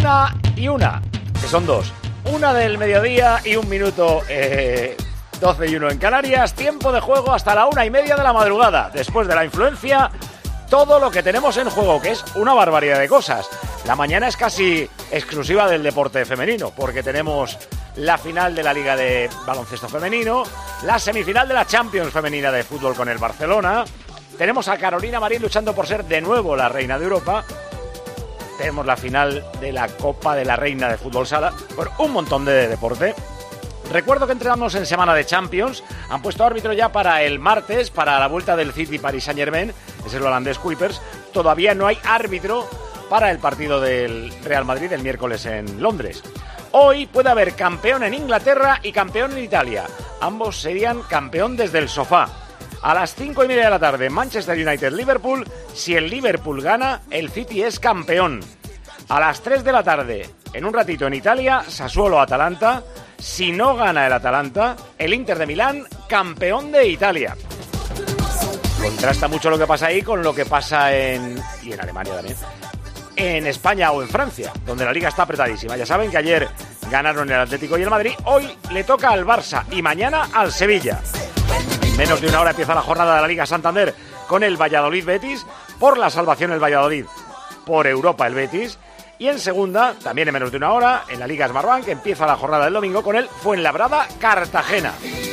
1:01, que son 2. 1 del mediodía y 1 minuto, 12:01 en Canarias. Tiempo de juego hasta la 1:30 de la madrugada. Después de la influencia, todo lo que tenemos en juego, que es una barbaridad de cosas. La mañana es casi exclusiva del deporte femenino, porque tenemos la final de la Liga de Baloncesto Femenino, la semifinal de la Champions Femenina de Fútbol con el Barcelona, tenemos a Carolina Marín luchando por ser de nuevo la reina de Europa, tenemos la final de la Copa de la Reina de Fútbol Sala, bueno, un montón de deporte. Recuerdo que entramos en semana de Champions, han puesto árbitro ya para el martes, para la vuelta del City Paris Saint-Germain, es el holandés Kuipers. Todavía no hay árbitro para el partido del Real Madrid el miércoles en Londres. Hoy puede haber campeón en Inglaterra y campeón en Italia. Ambos serían campeón desde el sofá. A las 5:30 de la tarde, Manchester United-Liverpool. Si el Liverpool gana, el City es campeón. A las 3 de la tarde, en un ratito en Italia, Sassuolo-Atalanta. Si no gana el Atalanta, el Inter de Milán, campeón de Italia. Contrasta mucho lo que pasa ahí con lo que pasa y en Alemania también, en España o en Francia, donde la liga está apretadísima. Ya saben que ayer ganaron el Atlético y el Madrid, hoy le toca al Barça y mañana al Sevilla. En menos de una hora empieza la jornada de la Liga Santander con el Valladolid-Betis, por la salvación el Valladolid, por Europa el Betis. Y en segunda, también en menos de una hora, en la Liga Smartbank, empieza la jornada del domingo con el Fuenlabrada-Cartagena.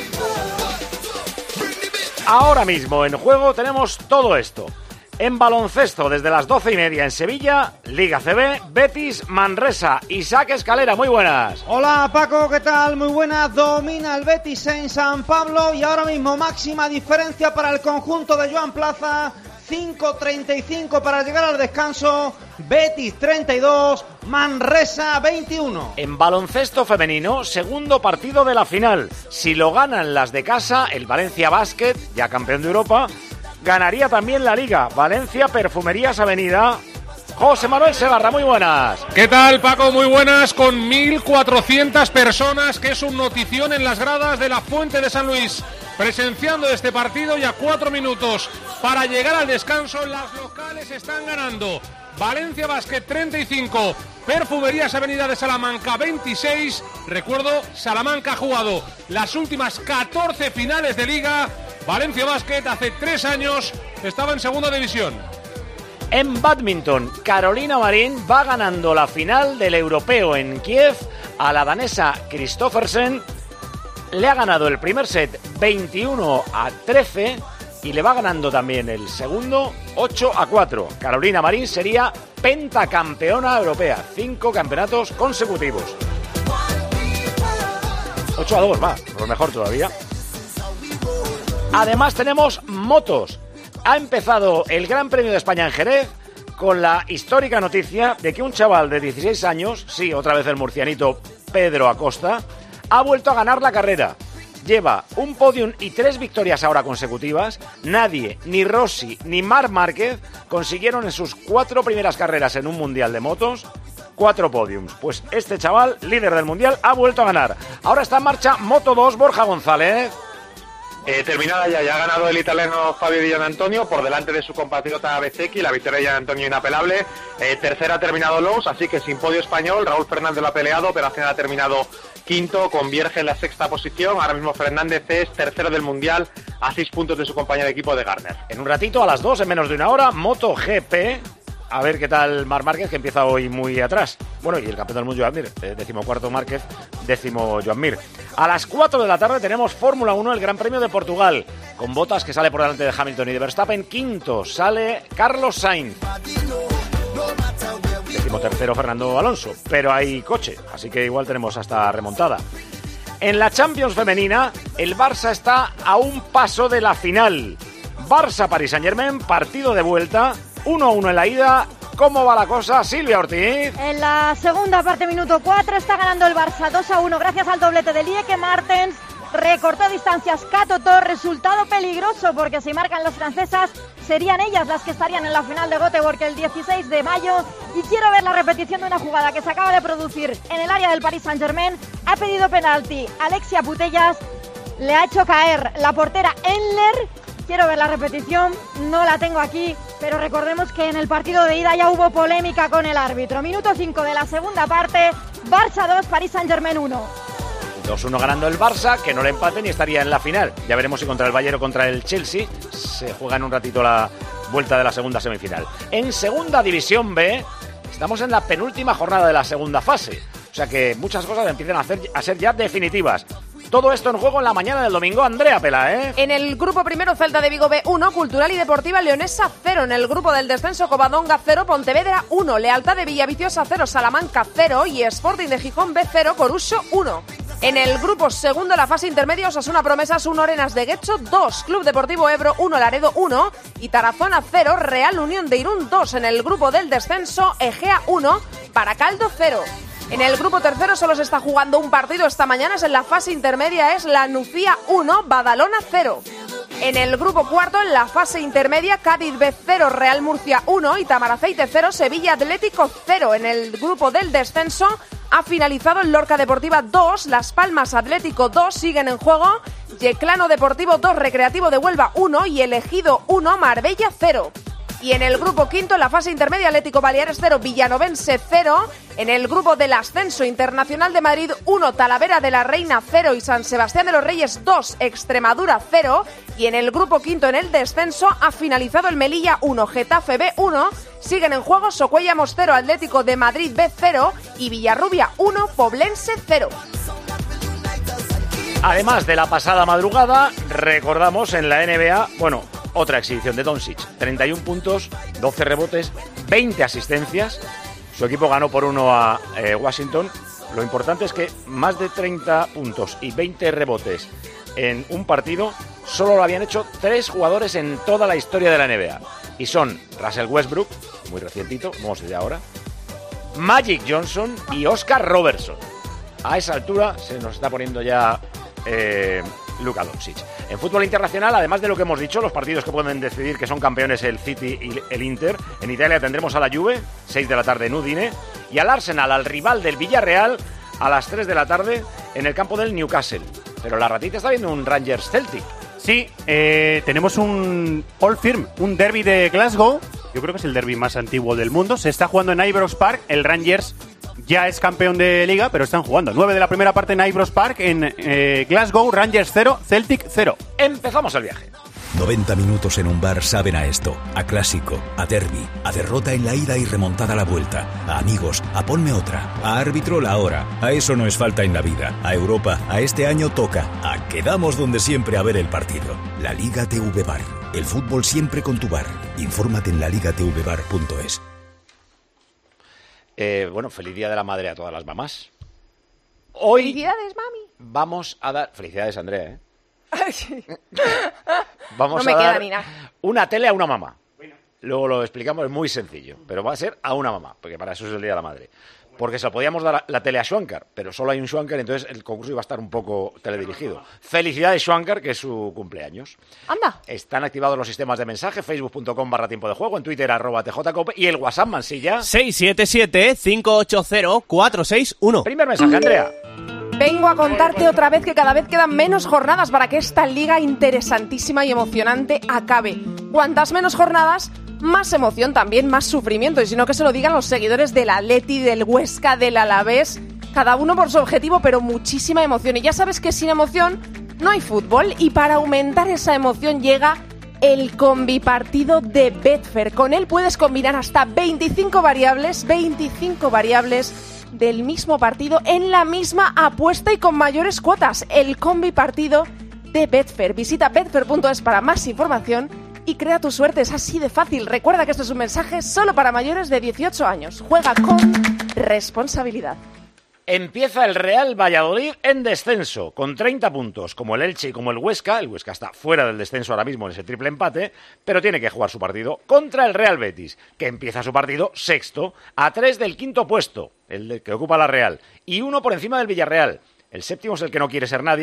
Ahora mismo en juego tenemos todo esto. En baloncesto, desde las 12:30 en Sevilla, Liga CB, Betis, Manresa. Isaac Escalera, muy buenas. Hola Paco, ¿qué tal? Muy buenas. Domina el Betis en San Pablo y ahora mismo máxima diferencia para el conjunto de Joan Plaza. 5:35 para llegar al descanso. Betis 32, Manresa 21. En baloncesto femenino, segundo partido de la final. Si lo ganan las de casa, el Valencia Basket, ya campeón de Europa, ganaría también la Liga. Valencia, Perfumerías Avenida. José Manuel Segarra, muy buenas. ¿Qué tal, Paco? Muy buenas, con 1.400 personas, que es un notición en las gradas de la Fuente de San Luis, presenciando este partido, y a 4 minutos para llegar al descanso. Las locales están ganando. Valencia Basket 35, Perfumerías Avenida de Salamanca 26. Recuerdo, Salamanca ha jugado las últimas 14 finales de Liga. Valencia Basket hace 3 años estaba en segunda división. En bádminton, Carolina Marín va ganando la final del europeo en Kiev a la danesa Kristoffersen. Le ha ganado el primer set 21-13 y le va ganando también el segundo 8-4. Carolina Marín sería pentacampeona europea, 5 campeonatos consecutivos. 8-2, va, lo mejor todavía. Además tenemos motos. Ha empezado el Gran Premio de España en Jerez con la histórica noticia de que un chaval de 16 años, sí, otra vez el murcianito Pedro Acosta, ha vuelto a ganar la carrera. Lleva un podium y 3 victorias ahora consecutivas. Nadie, ni Rossi ni Marc Márquez, consiguieron en sus 4 primeras carreras en un mundial de motos 4 podiums. Pues este chaval, líder del mundial, ha vuelto a ganar. Ahora está en marcha Moto 2, Borja González. Terminada ya ha ganado el italiano Fabio Di Gianantonio por delante de su compatriota Bezzecchi, la victoria de Gianantonio inapelable. Tercera ha terminado Lowe's, así que sin podio español. Raúl Fernández lo ha peleado, pero al final ha terminado quinto, con Vierge en la sexta posición. Ahora mismo Fernández es tercero del mundial a 6 puntos de su compañero de equipo de Garner. En un ratito, a las 2, en menos de una hora, MotoGP. A ver qué tal Marc Márquez, que empieza hoy muy atrás. Bueno, y el campeón del mundo Joan Mir, 14º Márquez, 10º Joan Mir. A las 4 de la tarde tenemos Fórmula 1, el Gran Premio de Portugal, con Bottas, que sale por delante de Hamilton y de Verstappen. Quinto sale Carlos Sainz. 13º Fernando Alonso, pero hay coche, así que igual tenemos hasta remontada. En la Champions femenina, el Barça está a un paso de la final. Barça-Paris Saint-Germain, partido de vuelta, 1-1 en la ida. ¿Cómo va la cosa, Silvia Ortiz? En la segunda parte, minuto 4, está ganando el Barça 2-1 gracias al doblete de Lieke Martens. Recortó distancias Katoto, resultado peligroso porque si marcan las francesas serían ellas las que estarían en la final de Göteborg el 16 de mayo. Y quiero ver la repetición de una jugada que se acaba de producir en el área del Paris Saint-Germain. Ha pedido penalti Alexia Putellas, le ha hecho caer la portera Enler. Quiero ver la repetición, no la tengo aquí, Pero recordemos que en el partido de ida ya hubo polémica con el árbitro. Minuto 5 de la segunda parte, Barça 2, Paris Saint-Germain 1. 2-1 ganando el Barça, que no le empaten y estaría en la final. Ya veremos si contra el Bayern o contra el Chelsea. Se juega en un ratito la vuelta de la segunda semifinal. En segunda división B, estamos en la penúltima jornada de la segunda fase. O sea que muchas cosas empiezan a ser ya definitivas. Todo esto en juego en la mañana del domingo. Andrea Pela, ¿eh? En el grupo primero, Celta de Vigo B1, Cultural y Deportiva Leonesa 0. En el grupo del descenso, Covadonga 0, Pontevedra 1, Lealtad de Villaviciosa 0, Salamanca 0 y Sporting de Gijón B0, Coruso 1. En el grupo segundo, la fase intermedia, Osasuna Promesas 1, Arenas de Guecho 2, Club Deportivo Ebro 1, Laredo 1 y Tarazona 0, Real Unión de Irún 2. En el grupo del descenso, Egea 1, Baracaldo 0. En el grupo tercero solo se está jugando un partido esta mañana, es en la fase intermedia, es la Nucía 1, Badalona 0. En el grupo cuarto, en la fase intermedia, Cádiz B 0, Real Murcia 1 y Tamaraceite 0, Sevilla Atlético 0. En el grupo del descenso ha finalizado el Lorca Deportiva 2, Las Palmas Atlético 2, siguen en juego, Yeclano Deportivo 2, Recreativo de Huelva 1 y El Ejido 1, Marbella 0. Y en el grupo quinto, en la fase intermedia, Atlético Baleares 0, Villanovense 0. En el grupo del ascenso, Internacional de Madrid 1, Talavera de la Reina 0 y San Sebastián de los Reyes 2, Extremadura 0. Y en el grupo quinto, en el descenso, ha finalizado el Melilla 1, Getafe B 1. Siguen en juego Socuellamos 0, Atlético de Madrid B 0 y Villarrubia 1, Poblense 0. Además de la pasada madrugada, recordamos en la NBA, otra exhibición de Doncic. 31 puntos, 12 rebotes, 20 asistencias. Su equipo ganó por 1 a Washington. Lo importante es que más de 30 puntos y 20 rebotes en un partido solo lo habían hecho 3 jugadores en toda la historia de la NBA. Y son Russell Westbrook, muy recientito, vamos desde ahora, Magic Johnson y Oscar Robertson. A esa altura se nos está poniendo ya Luka Doncic. En fútbol internacional, además de lo que hemos dicho, los partidos que pueden decidir que son campeones el City y el Inter. En Italia tendremos a la Juve, 6 de la tarde en Udine, y al Arsenal, al rival del Villarreal, a las 3 de la tarde en el campo del Newcastle. Pero la ratita está viendo un Rangers Celtic. Sí, tenemos un Old Firm, un derby de Glasgow. Yo creo que es el derby más antiguo del mundo. Se está jugando en Ibrox Park. El Rangers ya es campeón de liga, pero están jugando 9 de la primera parte en Ibrox Park, en Glasgow. Rangers 0, Celtic 0. Empezamos el viaje. 90 minutos en un bar saben a esto, a clásico, a derbi, a derrota en la ida y remontada a la vuelta, a amigos, a ponme otra, a árbitro la hora. A eso no es falta en la vida. A Europa, a este año toca. A quedamos donde siempre a ver el partido. La Liga TV Bar. El fútbol siempre con tu bar. Infórmate en laligatvbar.es. Feliz Día de la Madre a todas las mamás. Hoy ¡Felicidades, mami! vamos a dar... Felicidades, Andrea, ¿eh? Sí. Vamos no me a queda dar ni nada. una tele a una mamá. Luego lo explicamos, es muy sencillo, pero va a ser a una mamá, porque para eso es el Día de la Madre. Porque se lo podíamos dar la tele a Schwankar, pero solo hay un Schwankar, entonces el concurso iba a estar un poco teledirigido. Felicidades, Schwankar, que es su cumpleaños. Anda. Están activados los sistemas de mensaje, facebook.com/tiempo de juego, en Twitter @tjcope y el WhatsApp Mansilla. 677-580-461. Primer mensaje, Andrea. Vengo a contarte otra vez que cada vez quedan menos jornadas para que esta liga interesantísima y emocionante acabe. Cuantas menos jornadas, más emoción también, más sufrimiento. Y si no, que se lo digan los seguidores del Atleti, del Huesca, del Alavés. Cada uno por su objetivo, pero muchísima emoción. Y ya sabes que sin emoción no hay fútbol. Y para aumentar esa emoción llega el combipartido de Betfair. Con él puedes combinar hasta 25 variables del mismo partido en la misma apuesta y con mayores cuotas. El combipartido de Betfair. Visita betfair.es para más información y crea tu suerte. Es así de fácil. Recuerda que esto es un mensaje solo para mayores de 18 años. Juega con responsabilidad. Empieza el Real Valladolid en descenso, con 30 puntos, como el Elche y como el Huesca. El Huesca está fuera del descenso ahora mismo en ese triple empate, pero tiene que jugar su partido contra el Real Betis, que empieza su partido sexto, a 3 del quinto puesto, el que ocupa la Real, y 1 por encima del Villarreal. El séptimo es el que no quiere ser nadie,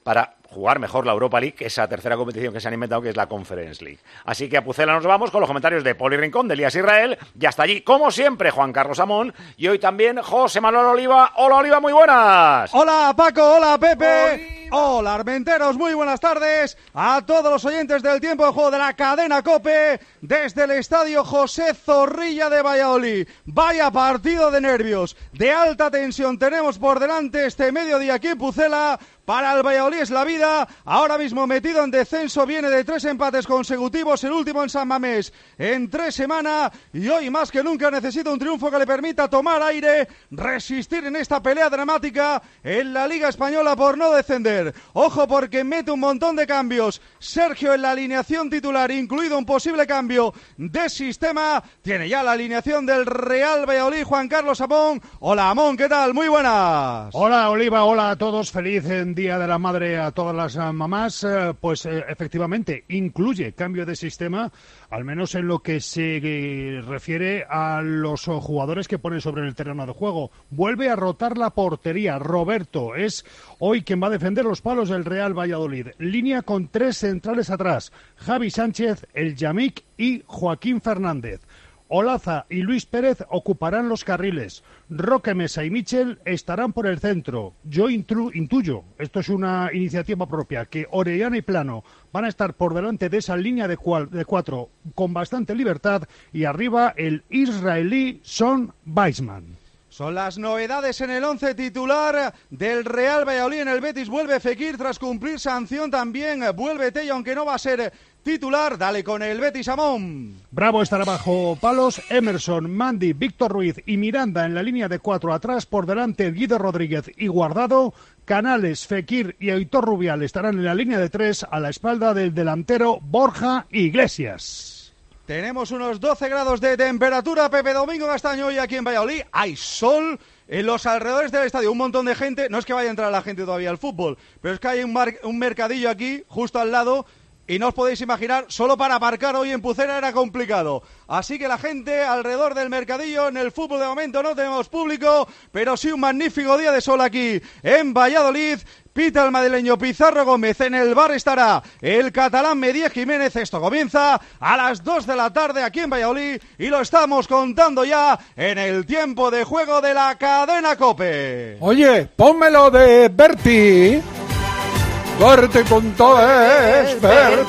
para jugar mejor la Europa League, esa tercera competición que se han inventado, que es la Conference League. Así que a Pucela nos vamos con los comentarios de Poli Rincón, de Elías Israel, y hasta allí, como siempre, Juan Carlos Amón, y hoy también José Manuel Oliva. Hola, Oliva, muy buenas. Hola, Paco, hola, Pepe. Hola, Armenteros, muy buenas tardes a todos los oyentes del Tiempo de Juego de la cadena COPE desde el estadio José Zorrilla de Valladolid. Vaya partido de nervios, de alta tensión tenemos por delante este mediodía aquí en Pucela. Para el Valladolid es la vida, ahora mismo metido en descenso, viene de 3 empates consecutivos, el último en San Mamés en 3 semanas, y hoy más que nunca necesita un triunfo que le permita tomar aire, resistir en esta pelea dramática en la Liga Española por no descender. Ojo, porque mete un montón de cambios Sergio en la alineación titular, incluido un posible cambio de sistema. Tiene ya la alineación del Real Valladolid, Juan Carlos Amón. Hola, Amón, ¿qué tal? Muy buenas. Hola, Oliva, hola a todos, feliz Día de la Madre a todas las mamás. Efectivamente, incluye cambio de sistema, al menos en lo que se refiere a los jugadores que ponen sobre el terreno de juego. Vuelve a rotar la portería. Roberto es hoy quien va a defender los palos del Real Valladolid. Línea con 3 centrales atrás: Javi Sánchez, El Yamik y Joaquín Fernández. Olaza y Luis Pérez ocuparán los carriles. Roque Mesa y Michel estarán por el centro. Yo intuyo, esto es una iniciativa propia, que Orellana y Plano van a estar por delante de esa línea de 4 con bastante libertad, y arriba el israelí Son Weissman. Son las novedades en el 11 titular del Real Valladolid. En el Betis vuelve Fekir tras cumplir sanción, también vuelve Tello, aunque no va a ser titular. Dale con el Betis, Amón. Bravo estará bajo palos. Emerson, Mandy, Víctor Ruiz y Miranda en la línea de 4 atrás. Por delante Guido Rodríguez y Guardado. Canales, Fekir y Aitor Rubial estarán en la línea de 3 a la espalda del delantero Borja Iglesias. Tenemos unos 12 grados de temperatura, Pepe Domingo Castaño, hoy aquí en Valladolid. Hay sol en los alrededores del estadio, un montón de gente. No es que vaya a entrar la gente todavía al fútbol, pero es que hay un mercadillo aquí, justo al lado, y no os podéis imaginar, solo para aparcar hoy en Pucela era complicado. Así que la gente alrededor del mercadillo, en el fútbol de momento no tenemos público, pero sí un magnífico día de sol aquí en Valladolid. Pita el madrileño Pizarro Gómez, en el bar estará el catalán Medier Jiménez. Esto comienza a las 2 de la tarde aquí en Valladolid y lo estamos contando ya en el Tiempo de Juego de la cadena COPE. Oye, pónmelo de Berti. Berti.es,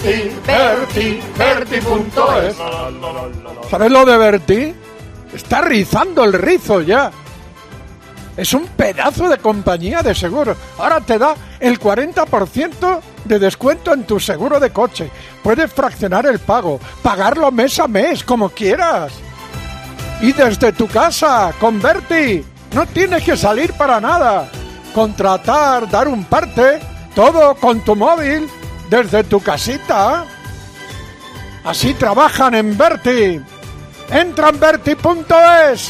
Berti.es. ¿Sabes lo de Berti? Está rizando el rizo ya. Es un pedazo de compañía de seguro. Ahora te da el 40% de descuento en tu seguro de coche. Puedes fraccionar el pago, pagarlo mes a mes, como quieras. Y desde tu casa, con Berti, no tienes que salir para nada. Contratar, dar un parte, todo con tu móvil, desde tu casita. Así trabajan en Berti. Entra en Berti.es.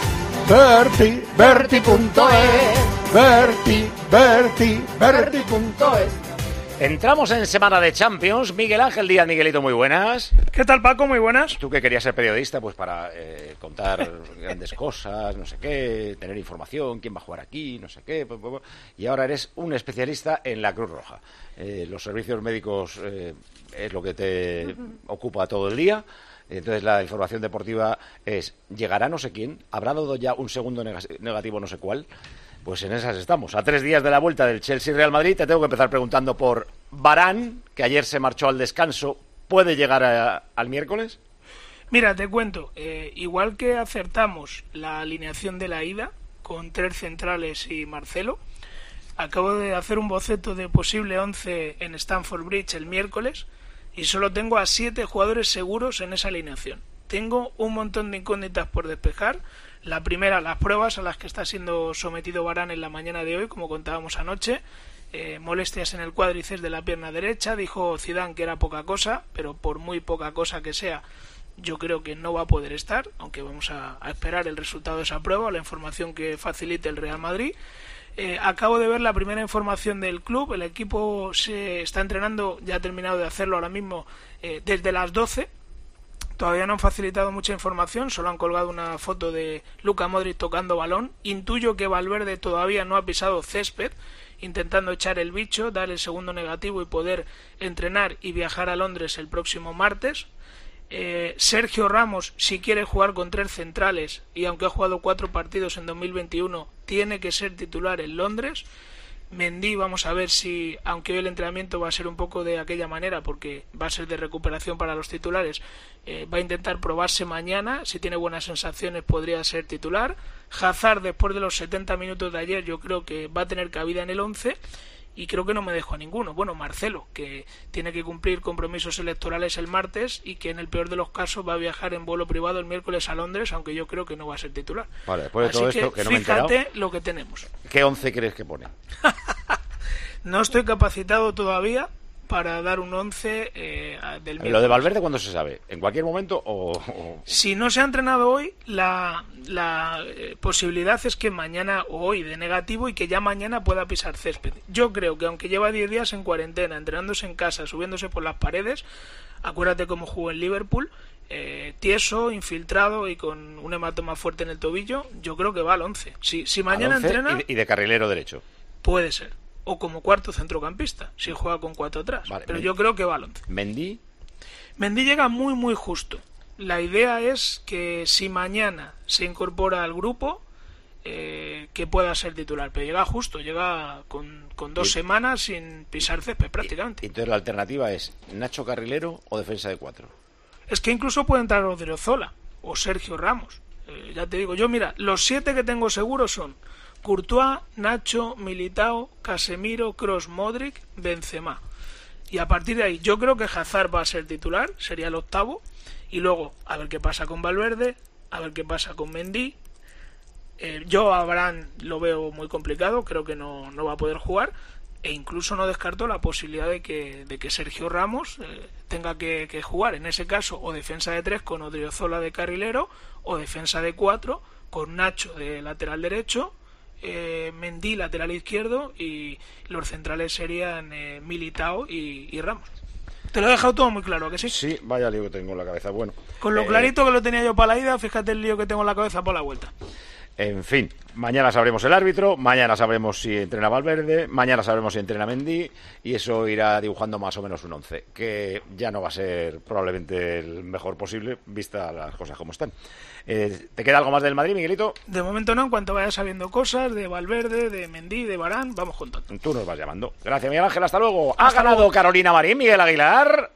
Berti.es. Entramos en semana de Champions. Miguel Ángel Díaz. Miguelito, muy buenas. ¿Qué tal, Paco? Muy buenas. Tú que querías ser periodista, pues para contar grandes cosas, no sé qué, tener información, quién va a jugar aquí, no sé qué, y ahora eres un especialista en la Cruz Roja. Los servicios médicos es lo que te ocupa todo el día. Entonces la información deportiva es: llegará no sé quién, habrá dado ya un segundo negativo no sé cuál. Pues en esas estamos. A 3 días de la vuelta del Chelsea-Real Madrid, te tengo que empezar preguntando por Varane, que ayer se marchó al descanso. ¿Puede llegar al miércoles? Mira, te cuento. Igual que acertamos la alineación de la ida, con 3 centrales y Marcelo, acabo de hacer un boceto de posible 11 en Stamford Bridge el miércoles, y solo tengo a 7 jugadores seguros en esa alineación. Tengo un montón de incógnitas por despejar. La primera, las pruebas a las que está siendo sometido Varane en la mañana de hoy, como contábamos anoche. Molestias en el cuádriceps de la pierna derecha. Dijo Zidane que era poca cosa, pero por muy poca cosa que sea, yo creo que no va a poder estar, aunque vamos a esperar el resultado de esa prueba o la información que facilite el Real Madrid. Acabo de ver la primera información del club. El equipo se está entrenando, ya ha terminado de hacerlo ahora mismo, desde las 12, Todavía no han facilitado mucha información, solo han colgado una foto de Luka Modric tocando balón. Intuyo que Valverde todavía no ha pisado césped, intentando echar el bicho, dar el segundo negativo y poder entrenar y viajar a Londres el próximo martes. Sergio Ramos, si quiere jugar con 3 centrales, y aunque ha jugado 4 partidos en 2021, tiene que ser titular en Londres. Mendy, vamos a ver si, aunque hoy el entrenamiento va a ser un poco de aquella manera, porque va a ser de recuperación para los titulares, va a intentar probarse mañana. Si tiene buenas sensaciones podría ser titular. Hazard, después de los 70 minutos de ayer, yo creo que va a tener cabida en el 11. Y creo que no me dejo a ninguno. Bueno, Marcelo, que tiene que cumplir compromisos electorales el martes y que en el peor de los casos va a viajar en vuelo privado el miércoles a Londres, aunque yo creo que no va a ser titular. Vale, después de todo esto, que no me he enterado, fíjate lo que tenemos. ¿Qué 11 crees que pone? No estoy capacitado todavía para dar un 11 del miércoles. ¿Lo de Valverde cuándo se sabe? ¿En cualquier momento o...? Si no se ha entrenado hoy, la posibilidad es que mañana o hoy dé negativo y que ya mañana pueda pisar césped. Yo creo que aunque lleva 10 días en cuarentena, entrenándose en casa, subiéndose por las paredes, acuérdate cómo jugó en Liverpool, tieso, infiltrado y con un hematoma fuerte en el tobillo, yo creo que va al 11. Si mañana entrena... Y de carrilero derecho. Puede ser. O como cuarto centrocampista, si juega con 4 atrás. Vale, pero yo creo que va al 11. ¿Mendy? Mendy llega muy, muy justo. La idea es que si mañana se incorpora al grupo, que pueda ser titular. Pero llega justo, llega con 2 semanas sin pisar césped prácticamente. Y entonces la alternativa es Nacho Carrilero o defensa de 4. Es que incluso puede entrar Odriozola o Sergio Ramos. Ya te digo, yo mira, los 7 que tengo seguros son Courtois, Nacho, Militao, Casemiro, Kroos, Modric, Benzema. Y a partir de ahí, yo creo que Hazard va a ser titular, sería el 8º. Y luego, a ver qué pasa con Valverde, a ver qué pasa con Mendy. Yo a Varane lo veo muy complicado, creo que no va a poder jugar. E incluso no descarto la posibilidad de que Sergio Ramos tenga que jugar. En ese caso, o defensa de 3 con Odriozola de carrilero, o defensa de 4 con Nacho de lateral derecho, Mendy lateral izquierdo, y los centrales serían Militao y Ramos. Te lo he dejado todo muy claro, ¿a que sí? Sí, vaya lío que tengo en la cabeza. Bueno, con lo clarito que lo tenía yo para la ida, fíjate el lío que tengo en la cabeza para la vuelta. En fin, mañana sabremos el árbitro, mañana sabremos si entrena Valverde, mañana sabremos si entrena Mendy, y eso irá dibujando más o menos un 11, que ya no va a ser probablemente el mejor posible, vista las cosas como están. ¿Te queda algo más del Madrid, Miguelito? De momento no, en cuanto vaya sabiendo cosas de Valverde, de Mendy, de Varane, vamos contando. Tú nos vas llamando. Gracias, Miguel Ángel, hasta luego. Ha ganado Carolina Marín, Miguel Aguilar.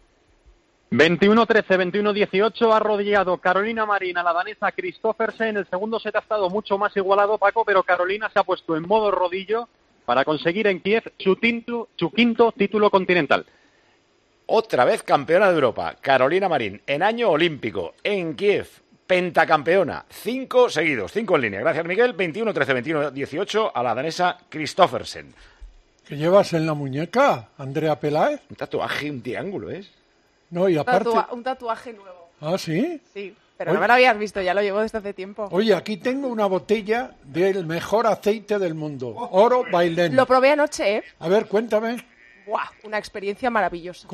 21-13, 21-18, ha arrodillado Carolina Marín a la danesa Kristoffersen. El segundo set ha estado mucho más igualado, Paco, pero Carolina se ha puesto en modo rodillo para conseguir en Kiev su quinto título continental. Otra vez campeona de Europa, Carolina Marín, en año olímpico, en Kiev, pentacampeona, 5 seguidos, 5 en línea. Gracias, Miguel. 21-13, 21-18 a la danesa Kristoffersen. ¿Qué llevas en la muñeca, Andrea Peláez? Un tatuaje, un triángulo, ¿es? No, y aparte... Un tatuaje nuevo. ¿Ah, sí? Sí, pero no me lo habías visto, ya lo llevo desde hace tiempo. Oye, aquí tengo una botella del mejor aceite del mundo, Oro Bailén. Lo probé anoche, ¿eh? A ver, cuéntame. ¡Buah! Una experiencia maravillosa.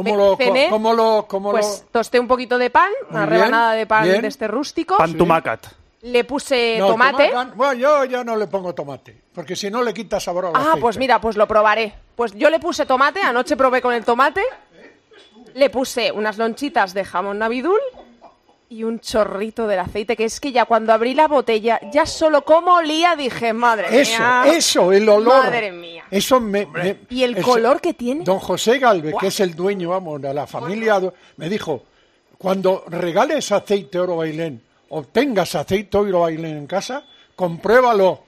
Pues tosté un poquito de pan, una rebanada de pan de este rústico. Pan tumacat. Le puse tomate. Bueno, yo ya no le pongo tomate, porque si no le quita sabor al aceite. Pues mira, pues lo probaré. Pues yo le puse tomate, anoche probé con el tomate. Le puse unas lonchitas de jamón navidul y un chorrito del aceite, que es que ya cuando abrí la botella, ya solo como olía, dije, madre mía. Eso, el olor. Madre mía. Eso y el color que tiene. Don José Galvez, que es el dueño, vamos, de la familia, me dijo, cuando regales aceite Oro Bailén, o tengas aceite Oro Bailén en casa, compruébalo.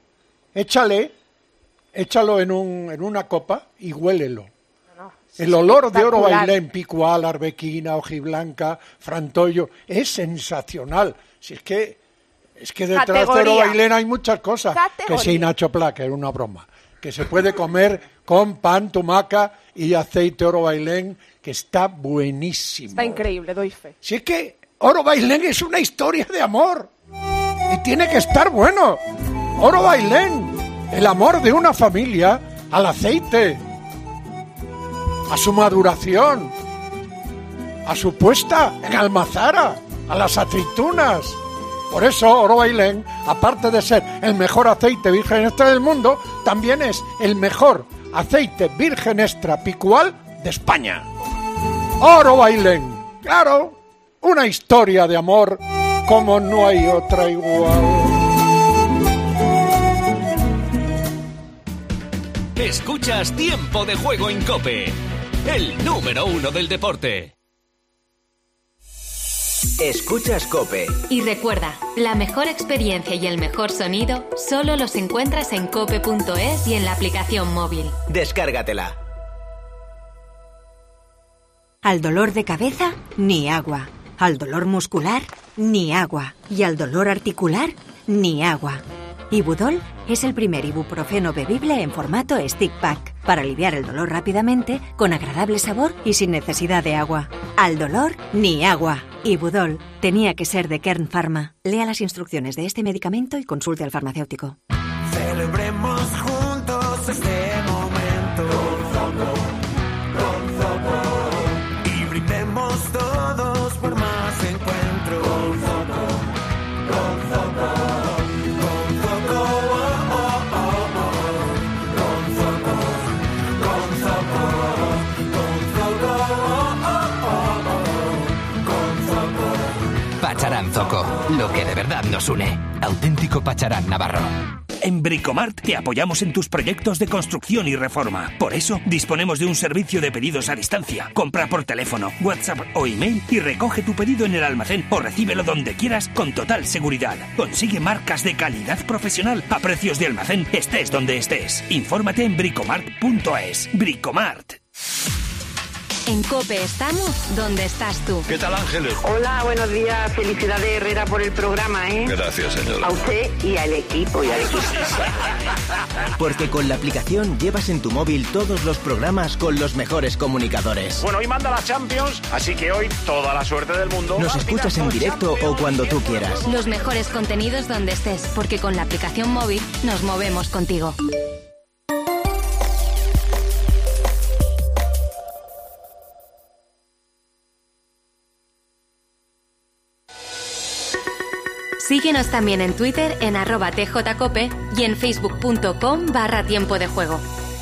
Échalo en una copa y huélelo. El olor de Oro Bailén, picual, arbequina, hojiblanca, frantollo, es sensacional. Si es que detrás de Oro Bailén hay muchas cosas. Que sí, Nacho Pla, que era una broma. Que se puede comer con pan, tumaca y aceite Oro Bailén, que está buenísimo. Está increíble, doy fe. Si es que Oro Bailén es una historia de amor. Y tiene que estar bueno. Oro Bailén, el amor de una familia al aceite, a su maduración. a su puesta en Almazara, a las aceitunas. Por eso Oro Bailén, aparte de ser el mejor aceite virgen extra del mundo, también es el mejor aceite virgen extra picual de España. Oro Bailén, claro, una historia de amor como no hay otra igual. Escuchas Tiempo de Juego en COPE, el número 1 del deporte. Escuchas COPE. Y recuerda, la mejor experiencia y el mejor sonido solo los encuentras en cope.es y en la aplicación móvil. Descárgatela. Al dolor de cabeza, ni agua. Al dolor muscular, ni agua. Y al dolor articular, ni agua. Ibudol es el primer ibuprofeno bebible en formato stick pack para aliviar el dolor rápidamente, con agradable sabor y sin necesidad de agua. Al dolor, ni agua. Ibudol tenía que ser de Kern Pharma. Lea las instrucciones de este medicamento y consulte al farmacéutico. Celebremos juntos este momento con Zoco, y brindemos todos por más encuentros con Zoco. Pacharán Zoco, lo que de verdad nos une. Auténtico Pacharán Navarro. En Bricomart te apoyamos en tus proyectos de construcción y reforma. Por eso, disponemos de un servicio de pedidos a distancia. Compra por teléfono, WhatsApp o email y recoge tu pedido en el almacén o recíbelo donde quieras con total seguridad. Consigue marcas de calidad profesional a precios de almacén, estés donde estés. Infórmate en bricomart.es. Bricomart. En COPE estamos donde estás tú. ¿Qué tal, Ángeles? Hola, buenos días. Felicidades, Herrera, por el programa, ¿eh? Gracias, señora. A usted y al equipo, Porque con la aplicación llevas en tu móvil todos los programas con los mejores comunicadores. Bueno, hoy manda la Champions, así que hoy toda la suerte del mundo. Nos escuchas en directo o cuando tú quieras. Los mejores contenidos donde estés, porque con la aplicación móvil nos movemos contigo. Síguenos también en Twitter en @tjcope y en facebook.com/tiempo de juego.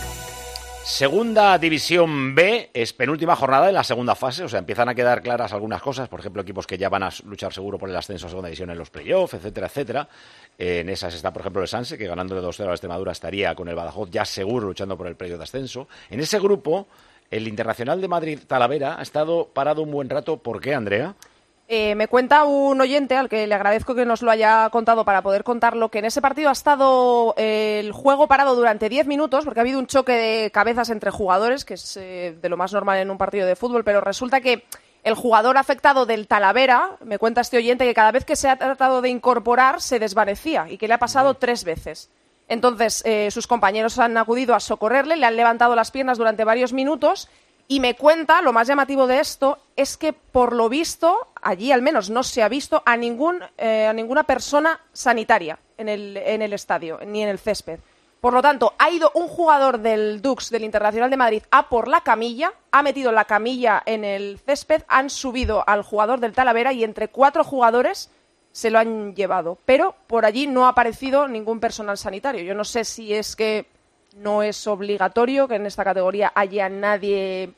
Segunda División B, es penúltima jornada en la segunda fase, o sea, empiezan a quedar claras algunas cosas, por ejemplo, equipos que ya van a luchar seguro por el ascenso a segunda división en los playoffs, etcétera, etcétera. En esas está, por ejemplo, el Sanse, que ganándole 2-0 a la Extremadura estaría con el Badajoz ya seguro luchando por el playoff de ascenso. En ese grupo, el Internacional de Madrid Talavera ha estado parado un buen rato. ¿Por qué, Andrea? Me cuenta un oyente, al que le agradezco que nos lo haya contado para poder contarlo, que en ese partido ha estado el juego parado durante 10 minutos, porque ha habido un choque de cabezas entre jugadores, que es de lo más normal en un partido de fútbol, pero resulta que el jugador afectado del Talavera, me cuenta este oyente, que cada vez que se ha tratado de incorporar se desvanecía y que le ha pasado 3 veces. Entonces, sus compañeros han acudido a socorrerle, le han levantado las piernas durante varios minutos. Y me cuenta, lo más llamativo de esto, es que por lo visto, allí al menos no se ha visto a ninguna persona sanitaria en el estadio, ni en el césped. Por lo tanto, ha ido un jugador del Dux, del Internacional de Madrid, a por la camilla, ha metido la camilla en el césped, han subido al jugador del Talavera y entre 4 jugadores se lo han llevado. Pero por allí no ha aparecido ningún personal sanitario. Yo no sé si es que no es obligatorio que en esta categoría haya nadie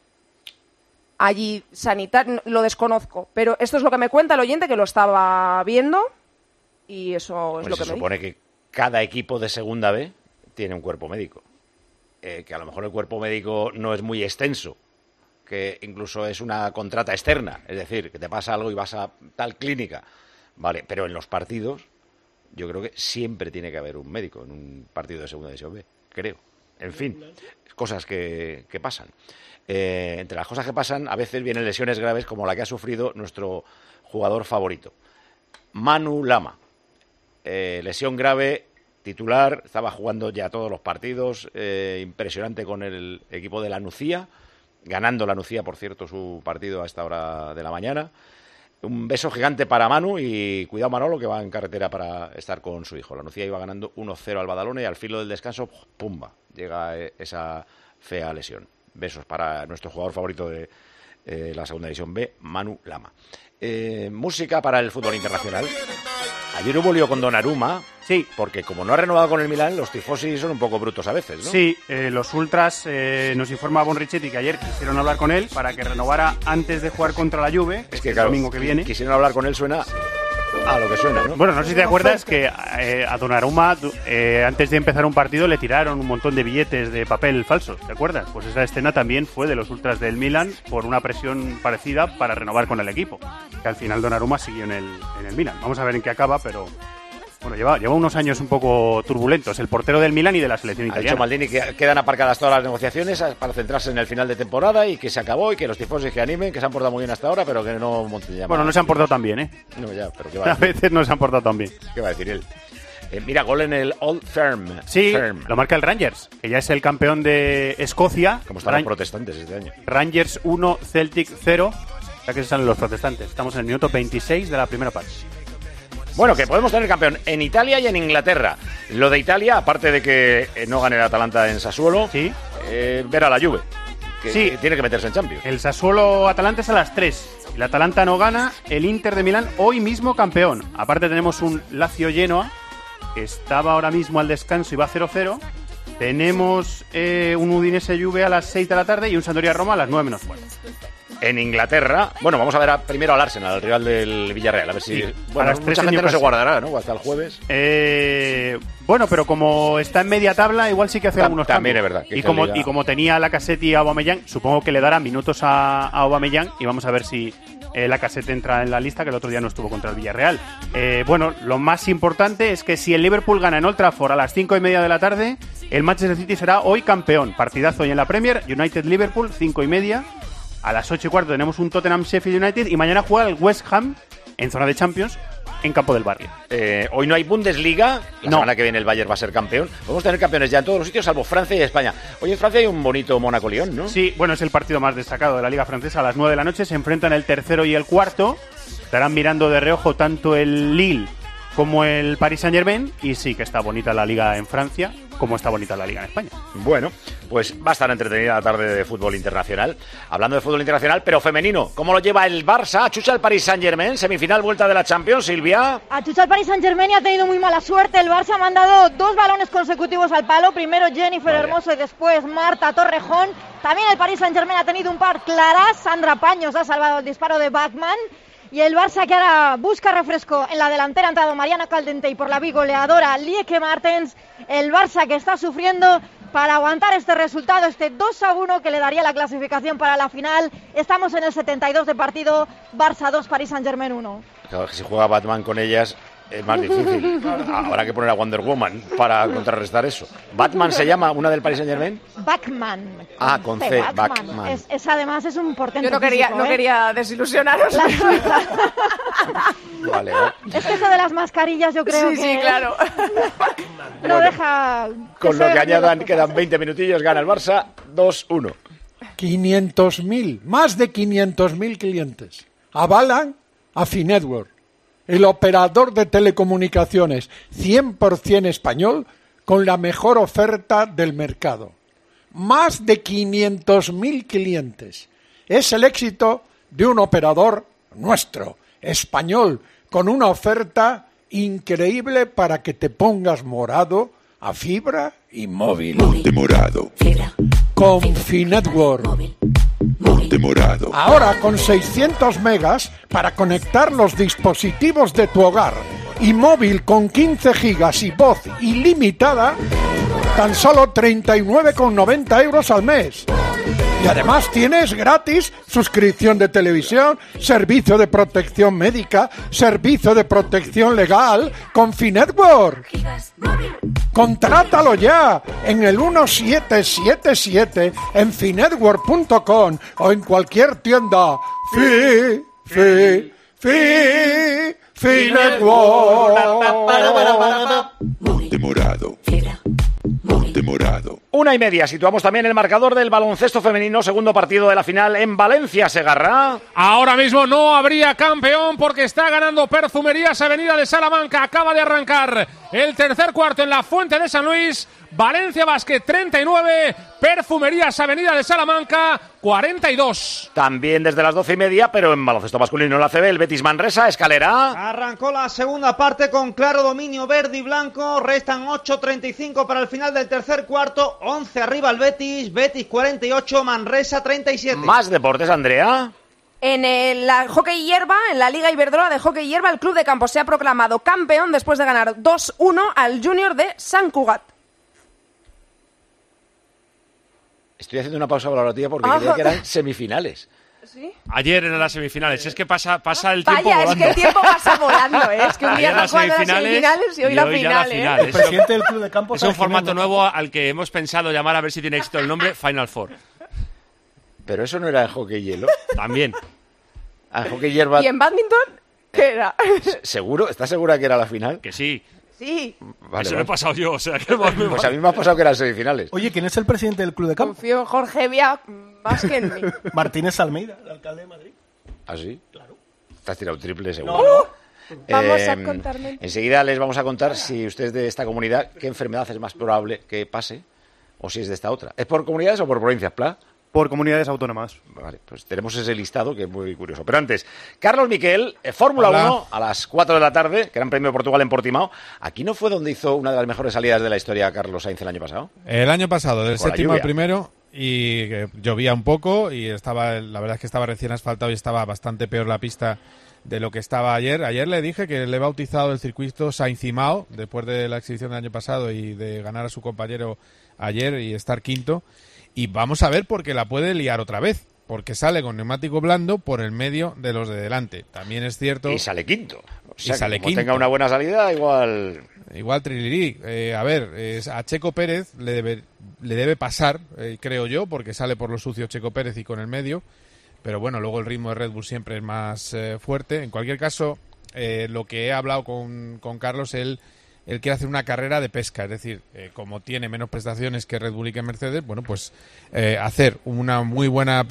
allí sanitario, lo desconozco, pero esto es lo que me cuenta el oyente, que lo estaba viendo, y eso es lo que me dice. Se supone que cada equipo de segunda B tiene un cuerpo médico, que a lo mejor el cuerpo médico no es muy extenso, que incluso es una contrata externa, es decir, que te pasa algo y vas a tal clínica, vale, pero en los partidos yo creo que siempre tiene que haber un médico en un partido de segunda división B, creo. En fin, cosas que pasan. Entre las cosas que pasan, a veces vienen lesiones graves como la que ha sufrido nuestro jugador favorito, Manu Lama. Lesión grave, titular, estaba jugando ya todos los partidos, impresionante con el equipo de la Nucía, ganando la Nucía, por cierto, su partido a esta hora de la mañana. Un beso gigante para Manu y cuidado Manolo, que va en carretera para estar con su hijo. La Nucía iba ganando 1-0 al Badalona y al filo del descanso, ¡pumba!, llega esa fea lesión. Besos para nuestro jugador favorito de la segunda división B, Manu Lama. Música para el fútbol internacional. Ayer hubo lío con Donnarumma, sí, porque como no ha renovado con el Milan, los tifosi son un poco brutos a veces, ¿no? Sí, los ultras, nos informa Bon Richetti que ayer quisieron hablar con él para que renovara antes de jugar contra la Juve, es que claro, el domingo que viene. Quisieron hablar con él, suena a lo que suena, ¿no? Bueno, no sé si te acuerdas que a Donnarumma, antes de empezar un partido, le tiraron un montón de billetes de papel falsos, ¿te acuerdas? Pues esa escena también fue de los ultras del Milan por una presión parecida para renovar con el equipo, que al final Donnarumma siguió en el Milan. Vamos a ver en qué acaba, pero bueno, lleva unos años un poco turbulentos, el portero del Milan y de la selección italiana. Ha dicho Maldini que quedan aparcadas todas las negociaciones para centrarse en el final de temporada y que se acabó y que los tifosi que animen, que se han portado muy bien hasta ahora, pero que no monten llamadas. Bueno, no se han portado tan bien, ¿eh? No, ya, pero ¿qué va a decir? A veces no se han portado tan bien. ¿Qué va a decir él? Mira, gol en el Old Firm. Sí, lo marca el Rangers, que ya es el campeón de Escocia. Como están los protestantes este año. Rangers 1, Celtic 0. Ya que se salen los protestantes. Estamos en el minuto 26 de la primera parte. Bueno, que podemos tener campeón en Italia y en Inglaterra. Lo de Italia, aparte de que no gane el Atalanta en Sassuolo, ¿sí? Ver a la Juve, que sí, tiene que meterse en Champions. El Sassuolo-Atalanta es a las 3. El Atalanta no gana, el Inter de Milán hoy mismo campeón. Aparte tenemos un Lazio-Genoa, que estaba ahora mismo al descanso y va 0-0. Tenemos un Udinese-Juve a las 6 de la tarde y un Sampdoria-Roma a las 9 menos cuarto. En Inglaterra, bueno, vamos a ver primero al Arsenal, al rival del Villarreal, a ver si... Sí, bueno, mucha gente no se guardará, ¿no? Hasta el jueves. Bueno, pero como está en media tabla, igual sí que hace algunos también cambios. Es verdad. Y como tenía Lacazette y Aubameyang, supongo que le dará minutos a Aubameyang y vamos a ver si Lacazette entra en la lista, que el otro día no estuvo contra el Villarreal. Bueno, lo más importante es que si el Liverpool gana en Old Trafford a las 5:30 de la tarde, el Manchester City será hoy campeón. Partidazo hoy en la Premier, United-Liverpool, 5:30. A las 8:15 tenemos un Tottenham-Sheffield United y mañana juega el West Ham en zona de Champions en Campo del Barrio. Hoy no hay Bundesliga, semana que viene el Bayern va a ser campeón. Podemos tener campeones ya en todos los sitios, salvo Francia y España. Hoy en Francia hay un bonito Mónaco-Lyon, ¿no? Sí, bueno, es el partido más destacado de la Liga Francesa. A las 9 de la noche se enfrentan el tercero y el cuarto. Estarán mirando de reojo tanto el Lille como el Paris Saint-Germain, y sí que está bonita la Liga en Francia, como está bonita la Liga en España. Bueno, pues va a estar entretenida la tarde de fútbol internacional. Hablando de fútbol internacional, pero femenino, ¿cómo lo lleva el Barça? Achucha el Paris Saint-Germain, semifinal, vuelta de la Champions, Silvia. Achucha el Paris Saint-Germain y ha tenido muy mala suerte. El Barça ha mandado 2 balones consecutivos al palo, primero Jennifer Hermoso y después Marta Torrejón. También el Paris Saint-Germain ha tenido un par claras. Sandra Paños ha salvado el disparo de Bachmann. Y el Barça, que ahora busca refresco en la delantera, ha entrado Mariana Caldente y por la bigoleadora Lieke Martens. El Barça que está sufriendo para aguantar este resultado, este 2-1 que le daría la clasificación para la final. Estamos en el 72 de partido, Barça 2, Paris Saint-Germain 1. Claro, que si juega Batman con ellas es más difícil. Habrá que poner a Wonder Woman para contrarrestar eso. ¿Batman se llama una del Paris Saint-Germain? Bachmann. Con C, Bachmann. Además es un portento. Yo no quería desilusionaros. Vale. Es que eso de las mascarillas yo creo que... Sí, claro. No deja... Con lo que añadan, quedan 20 minutillos, gana el Barça 2-1. 500.000, más de 500.000 clientes. Avalan a Finetwork, el operador de telecomunicaciones 100% español con la mejor oferta del mercado. Más de 500.000 clientes. Es el éxito de un operador nuestro, español, con una oferta increíble para que te pongas morado a fibra y móvil. Monte Morado. Con Finetwork. Monte Morado. Ahora con 600 megas para conectar los dispositivos de tu hogar y móvil con 15 gigas y voz ilimitada, tan solo 39,90 euros al mes. Y además tienes gratis suscripción de televisión, servicio de protección médica, servicio de protección legal con Finetwork. Contrátalo ya en el 1777 en finetwork.com o en cualquier tienda. Finetwork. Monte Morado. Monte Montemorado. 1:30. Situamos también el marcador del baloncesto femenino, segundo partido de la final en Valencia, Segarra. Ahora mismo no habría campeón porque está ganando Perfumerías Avenida de Salamanca. Acaba de arrancar el tercer cuarto en la Fuente de San Luis. Valencia Basket 39, Perfumerías Avenida de Salamanca 42. También desde las 12:30, pero en baloncesto masculino en la CB, el Betis Manresa, Escalera. Arrancó la segunda parte con claro dominio verde y blanco. Restan 8:35 para el final del tercer cuarto. 11 arriba el Betis. Betis 48, Manresa 37. Más deportes, Andrea. En la hockey hierba, en la Liga Iberdrola de hockey hierba, el Club de Campos se ha proclamado campeón después de ganar 2-1 al Junior de Sant Cugat. Estoy haciendo una pausa valorativa porque creía que eran semifinales. ¿Sí? Ayer eran las semifinales. Es que pasa el tiempo volando. Vaya, es que el tiempo pasa volando, ¿eh? Es que un día están jugando las semifinales y hoy la final, ¿eh? El presidente del Club de Campos es un formato nuevo al que hemos pensado llamar, a ver si tiene éxito el nombre, Final Four. Pero eso no era en hockey hielo. También. En hockey hierba. ¿Y en badminton? ¿Qué era? ¿Seguro? ¿Estás segura que era la final? Que sí. Sí. Vale, eso lo he pasado yo, o sea que... Pues a mí me ha pasado que eran semifinales. Oye, ¿quién es el presidente del Club de Campos? Confío en Jorge Vía más que en mí. Martínez Almeida, el alcalde de Madrid. ¿Ah, sí? Claro. Te has tirado un triple, seguro. No. Vamos a contarme. Enseguida les vamos a contar si usted es de esta comunidad, qué enfermedad es más probable que pase, o si es de esta otra. ¿Es por comunidades o por provincias, Pla? Por comunidades autónomas. Vale, pues tenemos ese listado que es muy curioso. Pero antes, Carlos Miquel, Fórmula 1 a las 4 de la tarde, Gran Premio de Portugal en Portimao. ¿Aquí no fue donde hizo una de las mejores salidas de la historia Carlos Sainz el año pasado? El año pasado, del Por la séptimo al lluvia. primero, y llovía un poco, y la verdad es que estaba recién asfaltado y estaba bastante peor la pista de lo que estaba ayer. Ayer le dije que le he bautizado el circuito Sainzimao, después de la exhibición del año pasado y de ganar a su compañero ayer y estar quinto. Y vamos a ver porque la puede liar otra vez, porque sale con neumático blando por el medio de los de delante. También es cierto... Y sale quinto. O sea, y sale como quinto. tenga una buena salida, igual... Igual Triliri. A ver, a Checo Pérez le debe pasar, creo yo, porque sale por lo sucio Checo Pérez y con el medio. Pero bueno, luego el ritmo de Red Bull siempre es más fuerte. En cualquier caso, lo que he hablado con Carlos, él quiere hacer una carrera de pesca, es decir, como tiene menos prestaciones que Red Bull y que Mercedes, bueno, pues hacer una muy buena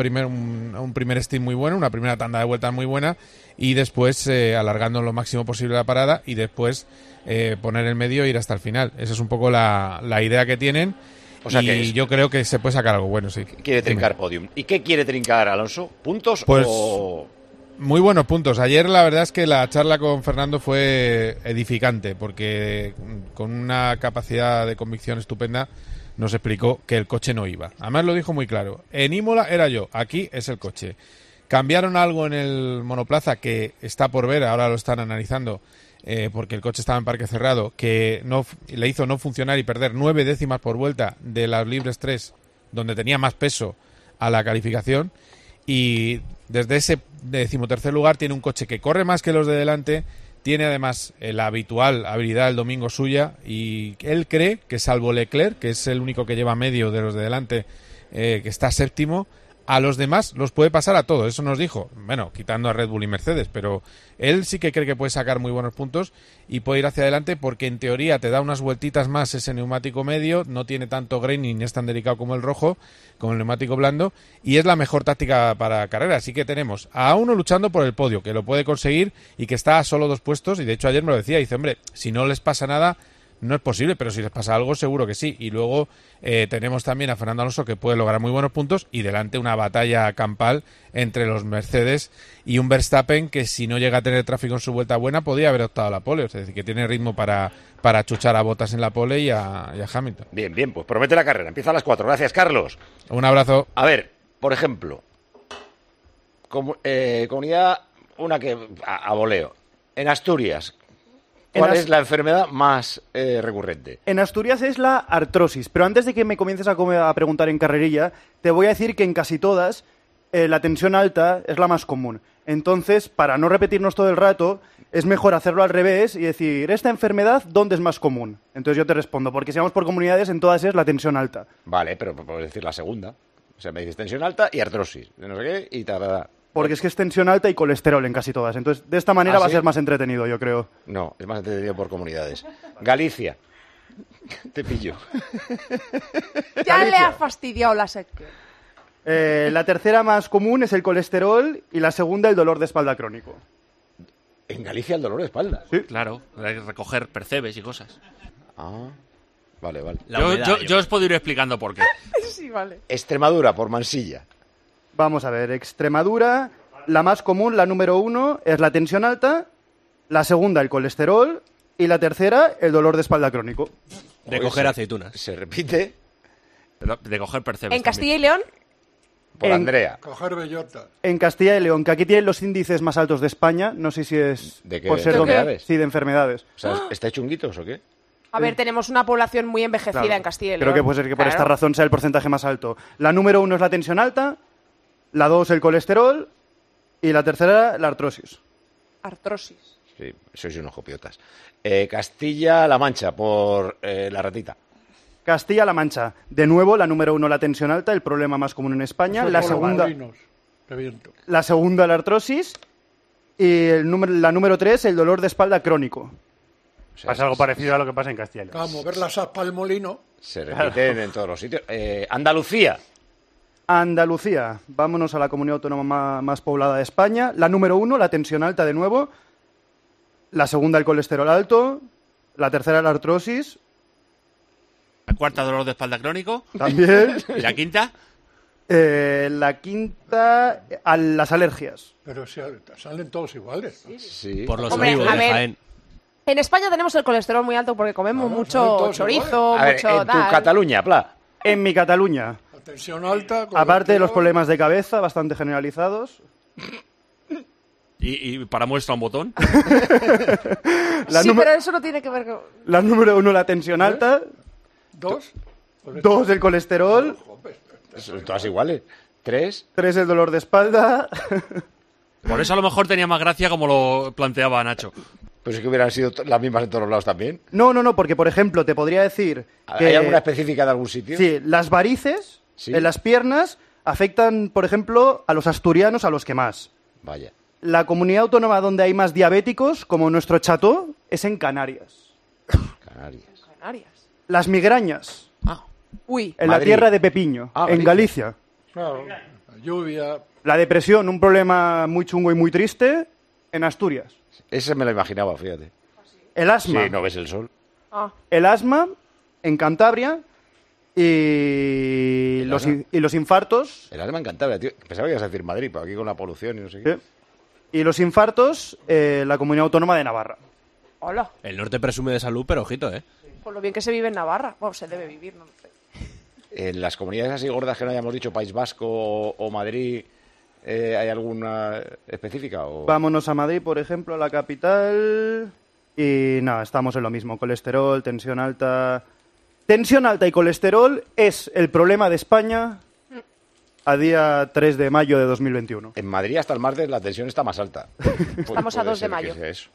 un primer stint muy bueno, una primera tanda de vueltas muy buena y después alargando lo máximo posible la parada y después poner el medio e ir hasta el final. Esa es un poco la idea que tienen. O sea, y yo creo que se puede sacar algo bueno, sí. Quiere trincar podium. ¿Y qué quiere trincar, Alonso? ¿Puntos pues, o...? Muy buenos puntos. Ayer la verdad es que la charla con Fernando fue edificante porque con una capacidad de convicción estupenda nos explicó que el coche no iba. Además lo dijo muy claro. En Imola era yo, aquí es el coche. Cambiaron algo en el monoplaza que está por ver, ahora lo están analizando porque el coche estaba en parque cerrado, que no le hizo no funcionar y perder 9 décimas por vuelta de las libres 3, donde tenía más peso a la calificación. Y desde ese 13º lugar tiene un coche que corre más que los de delante, tiene además la habitual habilidad el domingo suya y él cree que salvo Leclerc, que es el único que lleva medio de los de delante, que está séptimo, a los demás los puede pasar a todos, eso nos dijo, bueno, quitando a Red Bull y Mercedes, pero él sí que cree que puede sacar muy buenos puntos y puede ir hacia adelante porque en teoría te da unas vueltitas más ese neumático medio, no tiene tanto graining ni es tan delicado como el rojo, como el neumático blando, y es la mejor táctica para carrera, así que tenemos a uno luchando por el podio, que lo puede conseguir y que está a solo 2 puestos, y de hecho ayer me lo decía, dice, hombre, si no les pasa nada, no es posible, pero si les pasa algo seguro que sí. Y luego tenemos también a Fernando Alonso que puede lograr muy buenos puntos y delante una batalla campal entre los Mercedes y un Verstappen que si no llega a tener tráfico en su vuelta buena podría haber optado a la pole, es decir, que tiene ritmo para chuchar a Bottas en la pole y a Hamilton. Bien, pues promete la carrera, empieza a las 4, gracias Carlos. Un abrazo. A ver, por ejemplo, comunidad, una que a voleo, en Asturias, ¿cuál es la enfermedad más recurrente? En Asturias es la artrosis, pero antes de que me comiences a preguntar en carrerilla, te voy a decir que en casi todas la tensión alta es la más común. Entonces, para no repetirnos todo el rato, es mejor hacerlo al revés y decir, ¿esta enfermedad dónde es más común? Entonces yo te respondo, porque si vamos por comunidades, en todas es la tensión alta. Vale, pero puedes decir la segunda. O sea, me dices tensión alta y artrosis, de no sé qué, y tal. Porque es que es tensión alta y colesterol en casi todas. Entonces, de esta manera va a ¿sí? ser más entretenido, yo creo. No, es más entretenido por comunidades. Galicia. Te pillo. Ya le ha fastidiado la sección. La tercera más común es el colesterol y la segunda el dolor de espalda crónico. En Galicia el dolor de espalda. Sí. Claro, hay que recoger percebes y cosas. Ah, vale. Yo os puedo ir explicando por qué. Sí, vale. Extremadura, por Mansilla. Vamos a ver, Extremadura, la más común, la número 1, es la tensión alta, la segunda el colesterol y la tercera el dolor de espalda crónico. De coger aceitunas. Se repite. De coger percebes. En Castilla y León, Por Andrea. Coger bellota. En Castilla y León, que aquí tienen los índices más altos de España, no sé si es ¿De qué? por ser ¿De donde- enfermedades? Sí, de enfermedades. O sea, ¿estáis chunguitos o qué? a ver, tenemos una población muy envejecida Claro. en Castilla y León. Creo que puede ser que por Claro. esta razón sea el porcentaje más alto. La número 1 es la tensión alta, la 2 el colesterol y la tercera la artrosis. Artrosis. Sí, sois unos copiotas. Castilla-La Mancha, por la ratita. Castilla-La Mancha, de nuevo la número 1 la tensión alta, el problema más común en España. Eso La por los segunda, marinos. Te viento. la segunda la artrosis y la número 3 el dolor de espalda crónico. Pasa algo parecido a lo que pasa en Castilla y León. A mover las aspas al molino. Se repiten en todos los sitios. Andalucía. Andalucía, vámonos a la comunidad autónoma más poblada de España. La número 1 la tensión alta de nuevo, la segunda el colesterol alto, la tercera la artrosis. La cuarta, dolor de espalda crónico. También. ¿Y la quinta? La quinta, a las alergias. Pero salen todos iguales. ¿no? Sí. Por los Hombre, olivos a de ver. Jaén. En España tenemos el colesterol muy alto porque comemos Claro, mucho salen todos chorizo, A ver, mucho en tu tal. Cataluña, Pla. En mi Cataluña, La tensión alta. aparte de los colesterol. problemas de cabeza bastante generalizados, Y para muestra un botón. la, Sí, número- pero eso no tiene que ver con... la número 1 la tensión alta, 2. 2 el colesterol, Son todas iguales. 3. 3 el dolor de espalda. Por eso a lo mejor tenía más gracia como lo planteaba Nacho. Pues es que hubieran sido las mismas en todos los lados también. No, porque por ejemplo te podría decir que ¿Hay alguna específica de algún sitio? sí, las varices Sí. en las piernas afectan, por ejemplo, a los asturianos a los que más. Vaya. La comunidad autónoma donde hay más diabéticos, como nuestro Cható, es en Canarias. Canarias. Canarias. Las migrañas, Uy. en Madrid. la tierra de Pepiño, en Galicia. Claro. La lluvia. La depresión, un problema muy chungo y muy triste, en Asturias. Ese me lo imaginaba, fíjate. El asma. Sí, no ves el sol. Ah. El asma, en Cantabria, y los infartos. El asma en Cantabria, tío. Pensaba que ibas a decir Madrid, pero aquí con la polución y no sé qué. Y los infartos, la comunidad autónoma de Navarra. Hola. El norte presume de salud, pero ojito, ¿eh? Por lo bien que se vive en Navarra. Bueno, se debe vivir, no lo sé. En las comunidades así gordas que no hayamos dicho, País Vasco o Madrid, ¿hay alguna específica? O... Vámonos a Madrid, por ejemplo, a la capital. Y nada, estamos en lo mismo. Colesterol, tensión alta. Tensión alta y colesterol es el problema de España a día 3 de mayo de 2021. En Madrid hasta el martes la tensión está más alta. Estamos a 2 de ser mayo. que sea eso.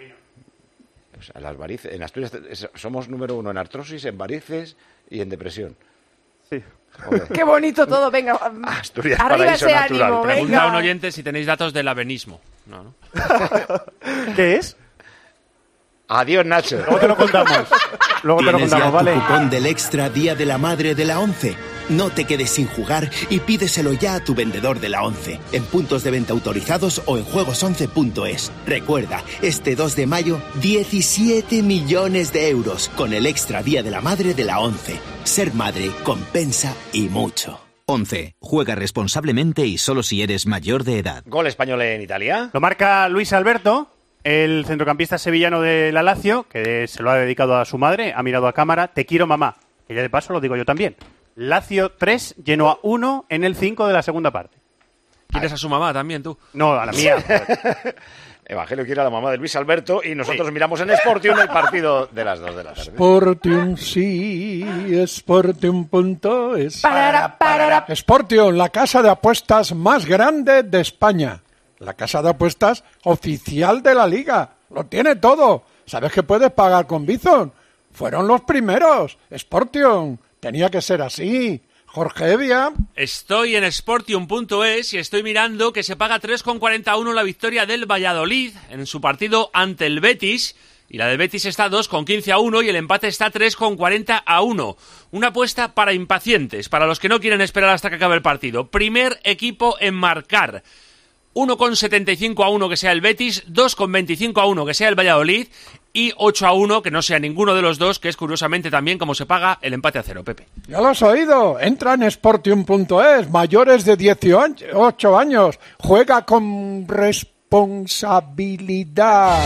O sea, las varices, en Asturias somos número 1 en artrosis, en varices y en depresión. Sí. Joder. Qué bonito todo, venga. Asturias, Arriba paraíso ese natural. ánimo, Pregunta a un venga. oyente si tenéis datos del avenismo. No. ¿Qué es? Adiós, Nacho. Luego te lo contamos. Luego te lo ¿Tienes ya contamos, tu ¿vale? cupón del Extra Día de la Madre de la ONCE? No te quedes sin jugar y pídeselo ya a tu vendedor de la ONCE, en puntos de venta autorizados o en juegos11.es. Recuerda, este 2 de mayo, 17 millones de euros con el Extra Día de la Madre de la ONCE. Ser madre compensa y mucho. 11. Juega responsablemente y solo si eres mayor de edad. Gol español en Italia. Lo marca Luis Alberto, el centrocampista sevillano de la Lazio, que se lo ha dedicado a su madre, ha mirado a cámara, te quiero mamá, que ya de paso lo digo yo también. Lazio 3, Genoa 1 en el 5 de la segunda parte. ¿Quieres a su mamá también, tú? No, a la mía. Evangelio quiere a la mamá de Luis Alberto y nosotros miramos en Sportium el partido de las 2 de la tarde. Sportium, sí, Sportium.es. Parará. Sportium, la casa de apuestas más grande de España. La casa de apuestas oficial de la Liga. Lo tiene todo. ¿Sabes que puedes pagar con Bizon? Fueron los primeros. Sportium. Tenía que ser así. Jorge Evia. Estoy en Sportium.es y estoy mirando que se paga 3,41 la victoria del Valladolid en su partido ante el Betis, Y la del Betis está 2,15-1 y el empate está 3,40-1. Una apuesta para impacientes, para los que no quieren esperar hasta que acabe el partido. Primer equipo en marcar. 1,75-1 que sea el Betis, 2,25-1 que sea el Valladolid y 8-1 que no sea ninguno de los dos, que es curiosamente también como se paga el empate a 0, Pepe. Ya lo has oído, entra en Sportium.es, mayores de 18 años, juega con responsabilidad.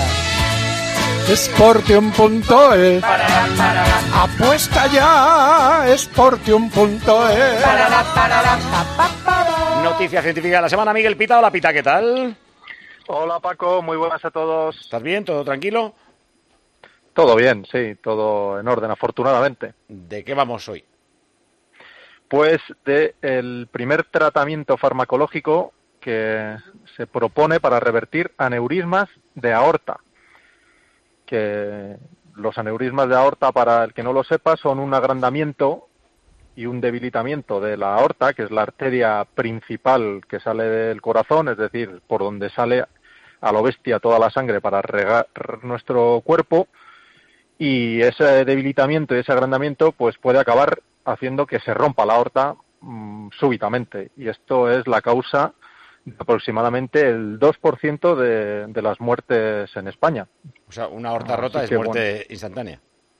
Sportium.es, apuesta ya, Sportium.es. Noticia científica de la semana, Miguel Pita. Hola, Pita, ¿qué tal? Hola, Paco, muy buenas a todos. ¿Estás bien? ¿Todo tranquilo? Todo bien, sí, todo en orden, afortunadamente. ¿De qué vamos hoy? Pues del primer tratamiento farmacológico que se propone para revertir aneurismas de aorta. Que los aneurismas de aorta, para el que no lo sepa, son un agrandamiento y un debilitamiento de la aorta, que es la arteria principal que sale del corazón, es decir, por donde sale a lo bestia toda la sangre para regar nuestro cuerpo, y ese debilitamiento y ese agrandamiento pues puede acabar haciendo que se rompa la aorta súbitamente, y esto es la causa de aproximadamente el 2% de las muertes en España. O sea, una aorta rota es muerte instantánea.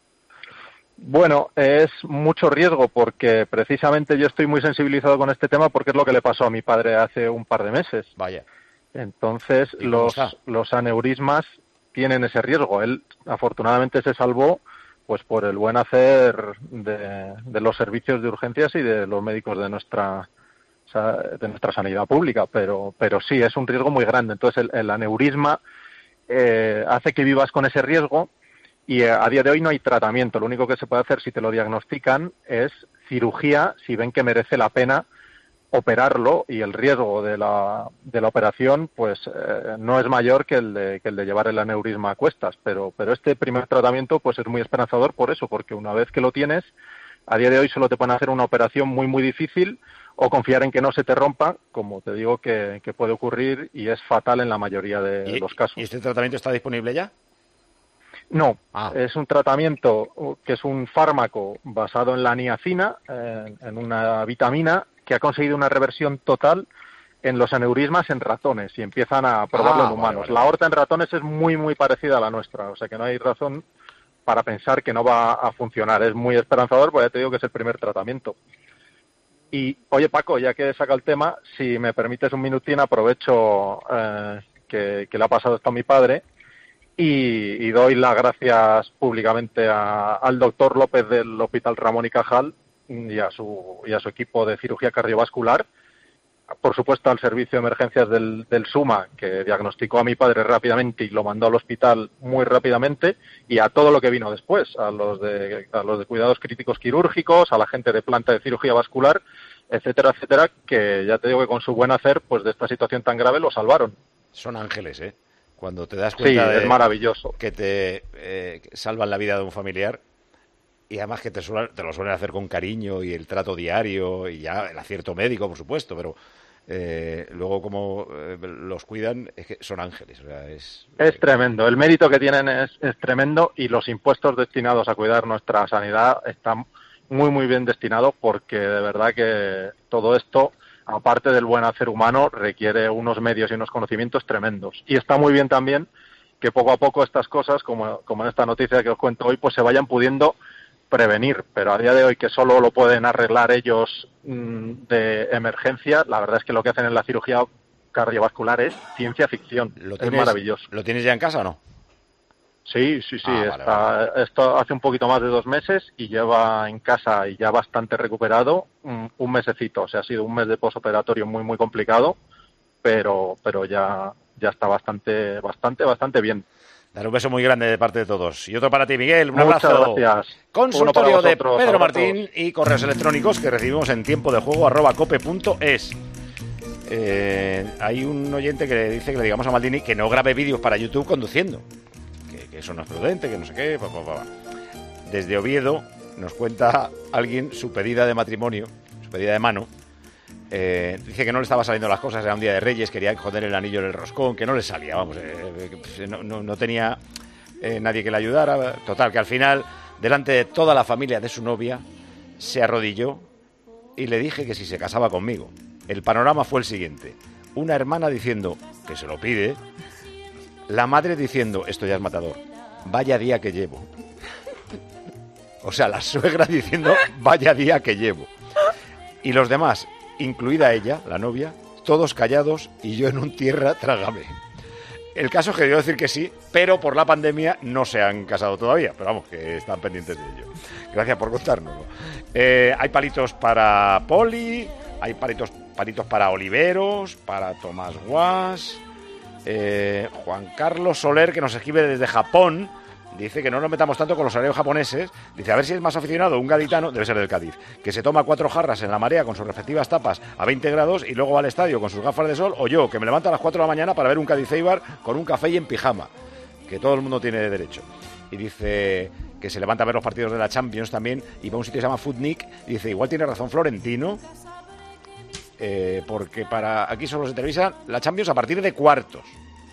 Bueno, es mucho riesgo porque precisamente yo estoy muy sensibilizado con este tema porque es lo que le pasó a mi padre hace un par de meses. Vaya. Entonces, los aneurismas tienen ese riesgo. Él, afortunadamente, se salvó pues por el buen hacer de los servicios de urgencias y de los médicos de nuestra sanidad pública, pero sí, es un riesgo muy grande. Entonces, el aneurisma hace que vivas con ese riesgo. Y a día de hoy no hay tratamiento. Lo único que se puede hacer si te lo diagnostican es cirugía, si ven que merece la pena operarlo, y el riesgo de la operación pues no es mayor que el de llevar el aneurisma a cuestas. Pero este primer tratamiento pues es muy esperanzador por eso, porque una vez que lo tienes, a día de hoy solo te pueden hacer una operación muy muy difícil o confiar en que no se te rompa, como te digo que puede ocurrir y es fatal en la mayoría de los casos. ¿Y este tratamiento está disponible ya? No, es un tratamiento que es un fármaco basado en la niacina, en una vitamina que ha conseguido una reversión total en los aneurismas en ratones y empiezan a probarlo en humanos. Vale. La aorta en ratones es muy muy parecida a la nuestra, o sea que no hay razón para pensar que no va a funcionar. Es muy esperanzador, porque ya te digo que es el primer tratamiento. Y, oye Paco, ya que saca el tema, si me permites un minutín, aprovecho que le ha pasado esto a mi padre. Y doy las gracias públicamente al doctor López del Hospital Ramón y Cajal y a su equipo de cirugía cardiovascular, por supuesto al servicio de emergencias del SUMA, que diagnosticó a mi padre rápidamente y lo mandó al hospital muy rápidamente, y a todo lo que vino después, a los de cuidados críticos quirúrgicos, a la gente de planta de cirugía vascular, etcétera, etcétera, que ya te digo que con su buen hacer, pues de esta situación tan grave lo salvaron. Son ángeles, ¿eh? Cuando te das cuenta es maravilloso. Que te salvan la vida de un familiar, y además que te lo suelen hacer con cariño y el trato diario y ya el acierto médico, por supuesto, pero luego como los cuidan, es que son ángeles. O sea, es tremendo. El mérito que tienen es tremendo, y los impuestos destinados a cuidar nuestra sanidad están muy, muy bien destinados, porque de verdad que todo esto, aparte del buen hacer humano, requiere unos medios y unos conocimientos tremendos. Y está muy bien también que poco a poco estas cosas, como en esta noticia que os cuento hoy, pues se vayan pudiendo prevenir. Pero a día de hoy, que solo lo pueden arreglar ellos de emergencia, la verdad es que lo que hacen en la cirugía cardiovascular es ciencia ficción. Es maravilloso. ¿Lo tienes ya en casa o no? Sí. Vale. Esto hace un poquito más de 2 meses y lleva en casa y ya bastante recuperado un mesecito. O sea, ha sido un mes de posoperatorio muy, muy complicado, pero ya está bastante bien. Dar un beso muy grande de parte de todos. Y otro para ti, Miguel. Un Muchas abrazo. Gracias. Consultorio de Pedro Martín y correos electrónicos que recibimos en tiempodejuego@cope.es. Hay un oyente que le dice que le digamos a Maldini que no grabe vídeos para YouTube conduciendo. Que eso no es prudente, que no sé qué. Desde Oviedo nos cuenta alguien su pedida de matrimonio, su pedida de mano. Dice que no le estaba saliendo las cosas, era un día de Reyes, quería joder el anillo en el roscón, que no le salía, vamos, no tenía nadie que le ayudara. Total, que al final, delante de toda la familia de su novia, se arrodilló y le dije que si se casaba conmigo. El panorama fue el siguiente. Una hermana diciendo que se lo pide, la madre diciendo, esto ya es matador, vaya día que llevo. O sea, la suegra diciendo, vaya día que llevo. Y los demás, incluida ella, la novia, todos callados y yo en un tierra trágame. El caso es que debió decir que sí, pero por la pandemia no se han casado todavía. Pero vamos, que están pendientes de ello. Gracias por contárnoslo. Hay palitos para Poli, hay palitos para Oliveros, para Tomás Guas, Juan Carlos Soler, que nos escribe desde Japón. Dice que no nos metamos tanto con los horarios japoneses. Dice, a ver si es más aficionado un gaditano, debe ser del Cádiz, que se toma 4 jarras en la marea con sus respectivas tapas a 20 grados y luego va al estadio con sus gafas de sol, o yo, que me levanto a las 4 de la mañana para ver un Cádiz-Eibar con un café y en pijama, que todo el mundo tiene derecho. Y dice que se levanta a ver los partidos de la Champions también y va a un sitio que se llama Footnik y dice, igual tiene razón Florentino, porque para aquí solo se televisa la Champions a partir de cuartos.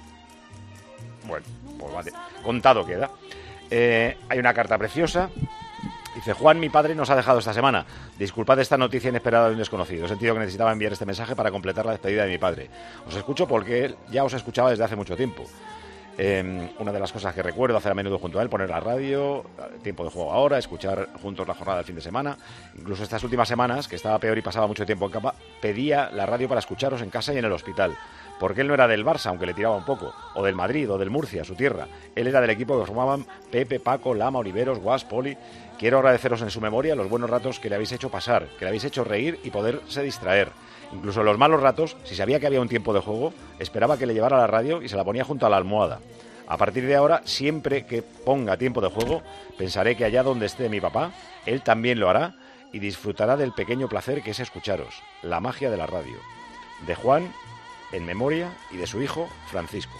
Bueno, pues vale, contado queda. Hay una carta preciosa. Dice, Juan, mi padre nos ha dejado esta semana. Disculpad esta noticia inesperada de un desconocido. He sentido que necesitaba enviar este mensaje para completar la despedida de mi padre. Os escucho porque él ya os escuchaba desde hace mucho tiempo. Una de las cosas que recuerdo hacer a menudo junto a él, poner la radio, tiempo de juego ahora, escuchar juntos la jornada del fin de semana. Incluso estas últimas semanas, que estaba peor y pasaba mucho tiempo en cama, pedía la radio para escucharos en casa y en el hospital. Porque él no era del Barça, aunque le tiraba un poco, o del Madrid, o del Murcia, su tierra. Él era del equipo que formaban Pepe, Paco, Lama, Oliveros, Guas, Poli. Quiero agradeceros en su memoria los buenos ratos que le habéis hecho pasar, que le habéis hecho reír y poderse distraer. Incluso en los malos ratos, si sabía que había un tiempo de juego, esperaba que le llevara la radio y se la ponía junto a la almohada. A partir de ahora, siempre que ponga tiempo de juego, pensaré que allá donde esté mi papá, él también lo hará y disfrutará del pequeño placer que es escucharos, la magia de la radio. De Juan, en memoria, y de su hijo, Francisco.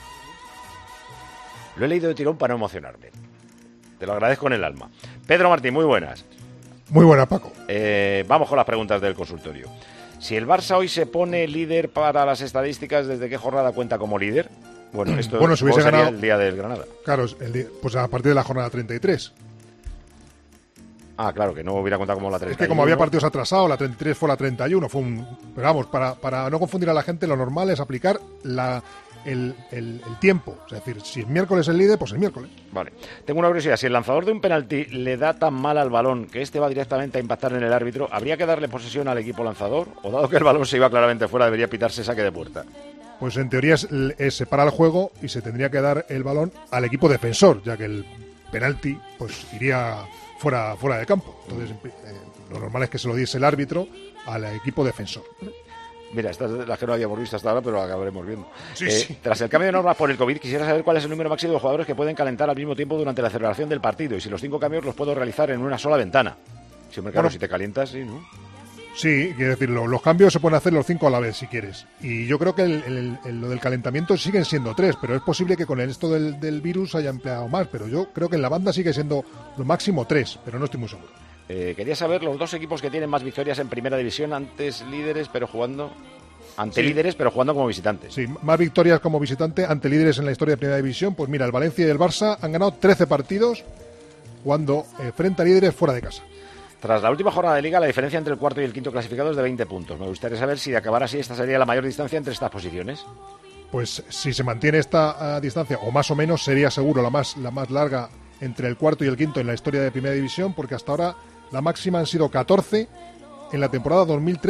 Lo he leído de tirón para no emocionarme. Te lo agradezco en el alma. Pedro Martín, muy buenas. Muy buenas, Paco. Vamos con las preguntas del consultorio. Si el Barça hoy se pone líder para las estadísticas, ¿desde qué jornada cuenta como líder? Bueno, esto si hubiese sería ganado el día del Granada. Claro, pues a partir de la jornada 33. Ah, claro, que no hubiera contado como la 31. Es que como había partidos atrasados, la 33 fue la 31. Pero vamos, para no confundir a la gente, lo normal es aplicar el tiempo. Es decir, si el miércoles es el líder, pues el miércoles. Vale. Tengo una curiosidad. Si el lanzador de un penalti le da tan mal al balón que este va directamente a impactar en el árbitro, ¿habría que darle posesión al equipo lanzador? ¿O dado que el balón se iba claramente fuera, debería pitarse saque de puerta? Pues en teoría es separar el juego y se tendría que dar el balón al equipo defensor, ya que el penalti pues iría fuera de campo. Entonces, lo normal es que se lo diese el árbitro al equipo defensor. Mira, esta es la que no habíamos visto hasta ahora, pero la acabaremos viendo. Sí. Tras el cambio de normas por el COVID, quisiera saber cuál es el número máximo de jugadores que pueden calentar al mismo tiempo durante la celebración del partido y si los 5 cambios los puedo realizar en una sola ventana. Siempre, claro, si te calientas, sí, ¿no? Sí, quiero decir, los cambios se pueden hacer los 5 a la vez si quieres. Y yo creo que lo del calentamiento siguen siendo 3, pero es posible que con esto del virus haya empleado más. Pero yo creo que en la banda sigue siendo lo máximo 3, pero no estoy muy seguro. Quería saber los 2 equipos que tienen más victorias en primera división ante líderes, pero jugando como visitantes. Sí, más victorias como visitante ante líderes en la historia de primera división. Pues mira, el Valencia y el Barça han ganado 13 partidos jugando frente a líderes fuera de casa. Tras la última jornada de Liga, la diferencia entre el cuarto y el quinto clasificado es de 20 puntos. Me gustaría saber si de acabar así esta sería la mayor distancia entre estas posiciones. Pues si se mantiene esta distancia, o más o menos, sería seguro la más larga entre el cuarto y el quinto en la historia de Primera División, porque hasta ahora la máxima han sido 14 en la temporada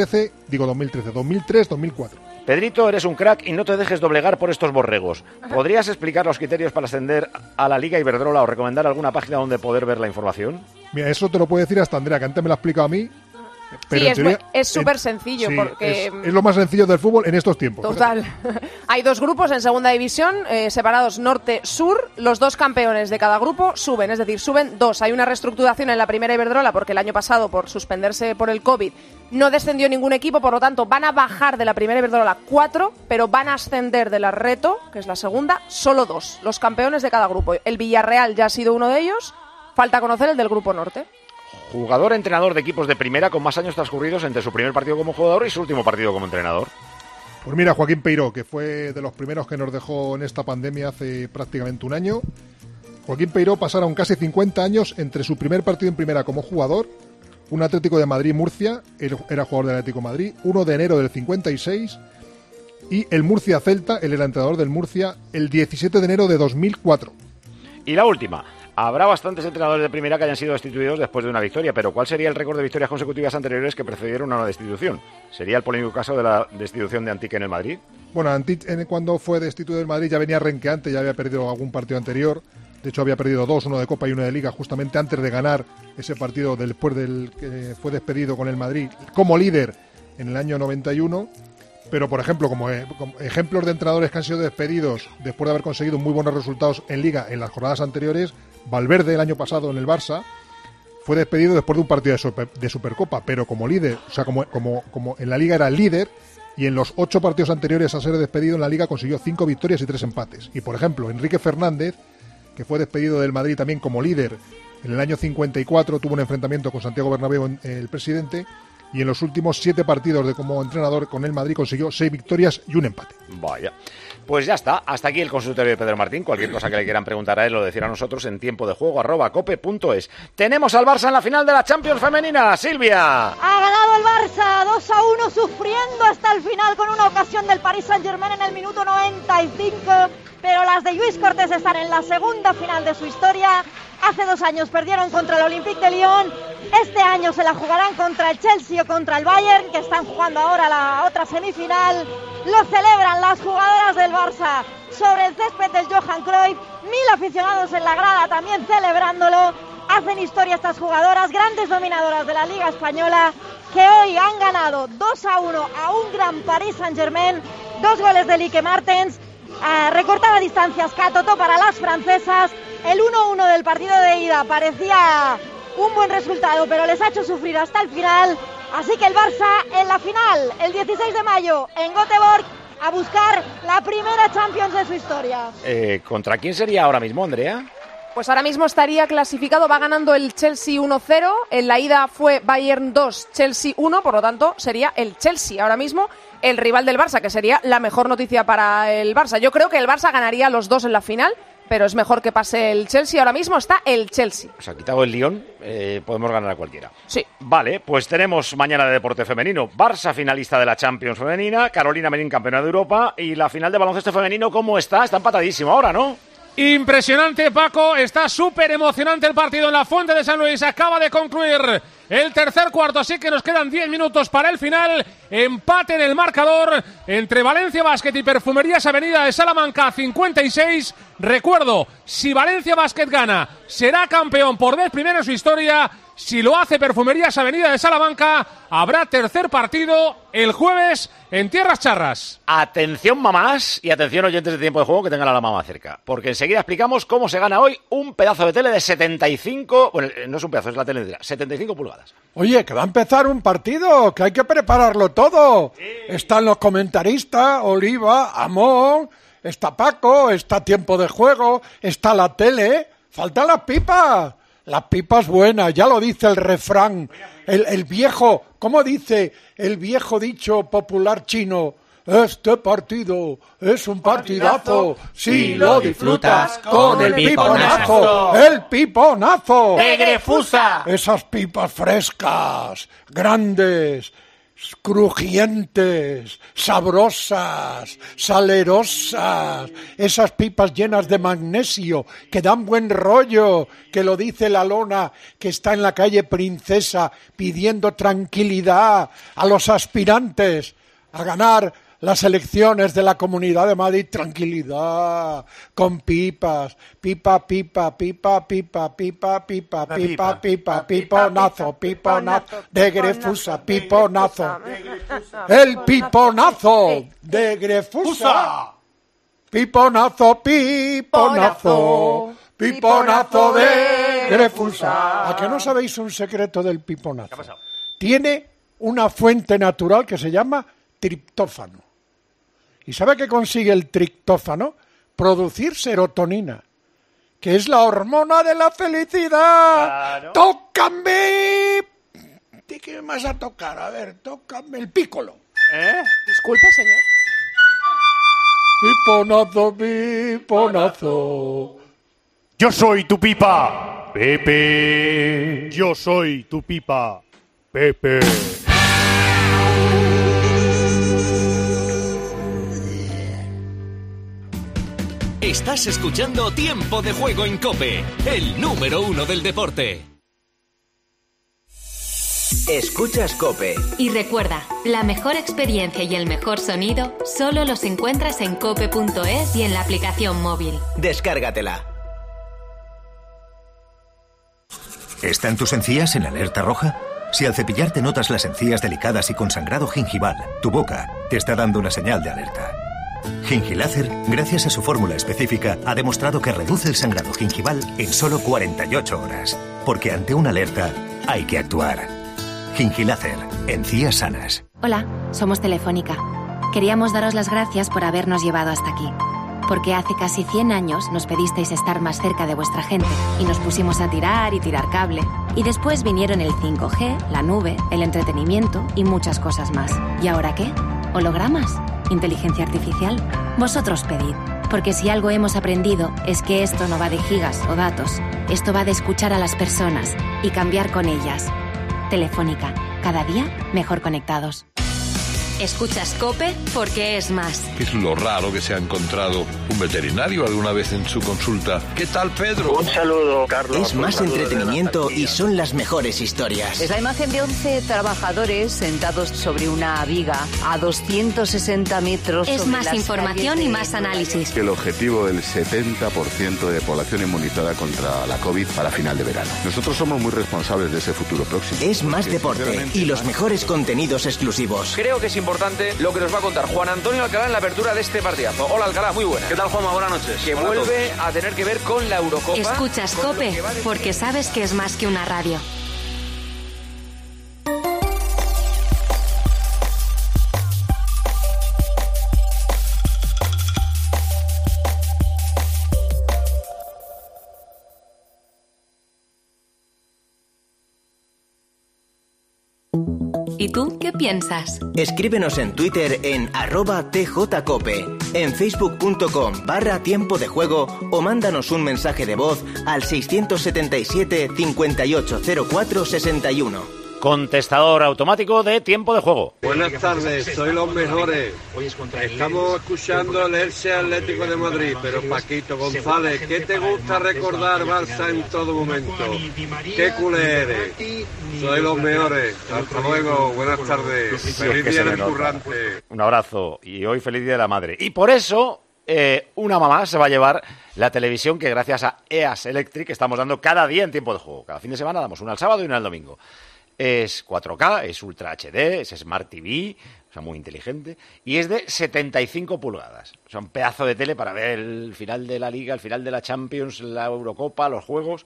2003-2004. Pedrito, eres un crack y no te dejes doblegar por estos borregos. ¿Podrías explicar los criterios para ascender a la Liga Iberdrola o recomendar alguna página donde poder ver la información? Mira, eso te lo puede decir hasta Andrea, que antes me lo ha explicado a mí. Pero sí, en teoría, es súper sencillo, sí, porque es lo más sencillo del fútbol en estos tiempos. Total. Hay 2 grupos en segunda división, separados norte-sur. Los 2 campeones de cada grupo suben, es decir, suben 2. Hay una reestructuración en la primera Iberdrola porque el año pasado, por suspenderse por el COVID, no descendió ningún equipo, por lo tanto van a bajar de la primera Iberdrola 4, pero van a ascender de la Reto, que es la segunda, solo 2. Los campeones de cada grupo. El Villarreal ya ha sido uno de ellos. Falta conocer el del grupo norte. Jugador, entrenador de equipos de primera con más años transcurridos entre su primer partido como jugador y su último partido como entrenador. Pues mira, Joaquín Peiró, que fue de los primeros que nos dejó en esta pandemia hace prácticamente un año. Joaquín Peiró pasaron casi 50 años entre su primer partido en primera como jugador, un Atlético de Madrid-Murcia, él era jugador del Atlético de Madrid, 1 de enero del 56, y el Murcia-Celta, él era entrenador del Murcia, el 17 de enero de 2004. Y la última. Habrá bastantes entrenadores de primera que hayan sido destituidos después de una victoria, pero ¿cuál sería el récord de victorias consecutivas anteriores que precedieron a una destitución? ¿Sería el polémico caso de la destitución de Antique en el Madrid? Bueno, Antique cuando fue destituido del Madrid ya venía renqueante, ya había perdido algún partido anterior. De hecho, había perdido 2, uno de Copa y uno de Liga, justamente antes de ganar ese partido después del que fue despedido con el Madrid como líder en el año 91. Pero, por ejemplo, como ejemplos de entrenadores que han sido despedidos después de haber conseguido muy buenos resultados en Liga en las jornadas anteriores, Valverde el año pasado en el Barça fue despedido después de un partido de Supercopa, pero como líder, o sea, como en la Liga era el líder, y en los 8 partidos anteriores a ser despedido en la Liga consiguió 5 victorias y 3 empates. Y, por ejemplo, Enrique Fernández, que fue despedido del Madrid también como líder en el año 54, tuvo un enfrentamiento con Santiago Bernabéu, el presidente, y en los últimos 7 partidos como entrenador con el Madrid consiguió 6 victorias y un empate. Vaya. Pues ya está, hasta aquí el consultorio de Pedro Martín. Cualquier cosa que le quieran preguntar a él lo decir a nosotros en tiempo de juego @cope.es. Tenemos al Barça en la final de la Champions femenina, Silvia. Ha ganado el Barça 2-1, sufriendo hasta el final con una ocasión del Paris Saint-Germain en el minuto 95, pero las de Lluís Cortés están en la segunda final de su historia. Hace 2 años perdieron contra el Olympique de Lyon, este año se la jugarán contra el Chelsea o contra el Bayern, que están jugando ahora la otra semifinal. Lo celebran las jugadoras del Barça sobre el césped del Johan Cruyff, 1000 aficionados en la grada también celebrándolo. Hacen historia estas jugadoras, grandes dominadoras de la Liga Española, que hoy han ganado 2-1 a un gran Paris Saint-Germain, 2 goles de Lieke Martens, recortaba distancias Katoto para las francesas. El 1-1 del partido de ida parecía un buen resultado, pero les ha hecho sufrir hasta el final. Así que el Barça en la final, el 16 de mayo, en Göteborg, a buscar la primera Champions de su historia. ¿Contra quién sería ahora mismo, Andrea? Pues ahora mismo estaría clasificado, va ganando el Chelsea 1-0, en la ida fue Bayern 2, Chelsea 1, por lo tanto sería el Chelsea ahora mismo el rival del Barça, que sería la mejor noticia para el Barça. Yo creo que el Barça ganaría los 2 en la final, pero es mejor que pase el Chelsea. Ahora mismo está el Chelsea. O sea, quitado el Lyon, podemos ganar a cualquiera. Sí. Vale, pues tenemos mañana de deporte femenino. Barça finalista de la Champions femenina, Carolina Marín campeona de Europa, y la final de baloncesto femenino, ¿cómo está? Está empatadísimo ahora, ¿no? Impresionante, Paco, está súper emocionante el partido en la Fuente de San Luis, acaba de concluir el tercer cuarto, así que nos quedan 10 minutos para el final, empate en el marcador entre Valencia Basket y Perfumerías Avenida de Salamanca, 56, recuerdo, si Valencia Basket gana, será campeón por vez primera en su historia. Si lo hace Perfumerías Avenida de Salamanca, habrá tercer partido el jueves en Tierras Charras. Atención mamás y atención oyentes de Tiempo de Juego que tengan a la mamá cerca, porque enseguida explicamos cómo se gana hoy un pedazo de tele de 75, bueno, no es un pedazo, es la tele entera, 75 pulgadas. Oye, que va a empezar un partido, que hay que prepararlo todo. Sí. Están los comentaristas, Oliva, Amón, está Paco, está Tiempo de Juego, está la tele, faltan las pipas. Las pipas buenas, ya lo dice el refrán, el viejo, ¿cómo dice el viejo dicho popular chino? Este partido es un partidazo, si lo disfrutas con el piponazo, el piponazo de Grefusa. Esas pipas frescas, grandes, crujientes, sabrosas, salerosas, esas pipas llenas de magnesio que dan buen rollo, que lo dice la lona que está en la calle Princesa pidiendo tranquilidad a los aspirantes a ganar las elecciones de la Comunidad de Madrid. Tranquilidad, con pipas, pipa, pipa, pipa, pipa, pipa, pipa, pipa, pipa, piponazo, piponazo de Grefusa, piponazo, el piponazo de Grefusa, piponazo, piponazo, piponazo de Grefusa. ¿A que no sabéis un secreto del piponazo? Tiene una fuente natural que se llama triptófano. ¿Y sabe qué consigue el triptófano? Producir serotonina, que es la hormona de la felicidad. Claro. ¡Tócame! ¿De qué me vas a tocar? A ver, tócame el pícolo. Disculpe, señor. Piponazo, piponazo Yo soy tu pipa, Pepe. Yo soy tu pipa, Pepe. Estás escuchando Tiempo de Juego en COPE, el número 1 del deporte. Escuchas COPE. Y recuerda, la mejor experiencia y el mejor sonido solo los encuentras en cope.es y en la aplicación móvil. Descárgatela. ¿Están tus encías en alerta roja? Si al cepillarte notas las encías delicadas y con sangrado gingival, tu boca te está dando una señal de alerta. Gingilácer, gracias a su fórmula específica, ha demostrado que reduce el sangrado gingival en solo 48 horas. Porque ante una alerta hay que actuar. Gingilácer, encías sanas. Hola, somos Telefónica. Queríamos daros las gracias por habernos llevado hasta aquí. Porque hace casi 100 años nos pedisteis estar más cerca de vuestra gente y nos pusimos a tirar y tirar cable. Y después vinieron el 5G, la nube, el entretenimiento y muchas cosas más. ¿Y ahora qué? ¿Hologramas? ¿Inteligencia artificial? Vosotros pedid. Porque si algo hemos aprendido es que esto no va de gigas o datos. Esto va de escuchar a las personas y cambiar con ellas. Telefónica, cada día mejor conectados. Escuchas COPE porque es más. ¿Qué es lo raro que se ha encontrado un veterinario alguna vez en su consulta? ¿Qué tal, Pedro? Un saludo, Carlos. Es más entretenimiento y son las mejores historias. Es la imagen de 11 trabajadores sentados sobre una viga a 260 metros. Es más información y más análisis. El objetivo del 70% de población inmunizada contra la COVID para final de verano. Nosotros somos muy responsables de ese futuro próximo. Es más deporte y los mejores contenidos exclusivos. Creo que es importante lo que nos va a contar Juan Antonio Alcalá en la apertura de este partidazo. Hola, Alcalá, muy buena. ¿Qué tal, Juanma? Buenas noches. Que vuelve a tener que ver con la Eurocopa. Escuchas COPE porque sabes que es más que una radio. ¿Y tú qué piensas? Escríbenos en Twitter en @tjcope, en facebook.com/tiempo de juego o mándanos un mensaje de voz al 677 5804 61. Contestador automático de Tiempo de Juego. Buenas tardes, soy los mejores. Estamos escuchando el Elche Atlético de Madrid, pero Paquito González, ¿qué te gusta recordar Barça en todo momento? ¿Qué culé eres? Soy los mejores. Hasta luego, buenas tardes. Feliz día del currante. Un abrazo y hoy feliz día de la madre. Y por eso una mamá se va a llevar la televisión que gracias a EAS Electric estamos dando cada día en Tiempo de Juego. Cada fin de semana damos una al sábado y una al domingo. Es 4K, es Ultra HD, es Smart TV, o sea, muy inteligente, y es de 75 pulgadas. O sea, un pedazo de tele para ver el final de la Liga, el final de la Champions, la Eurocopa, los juegos.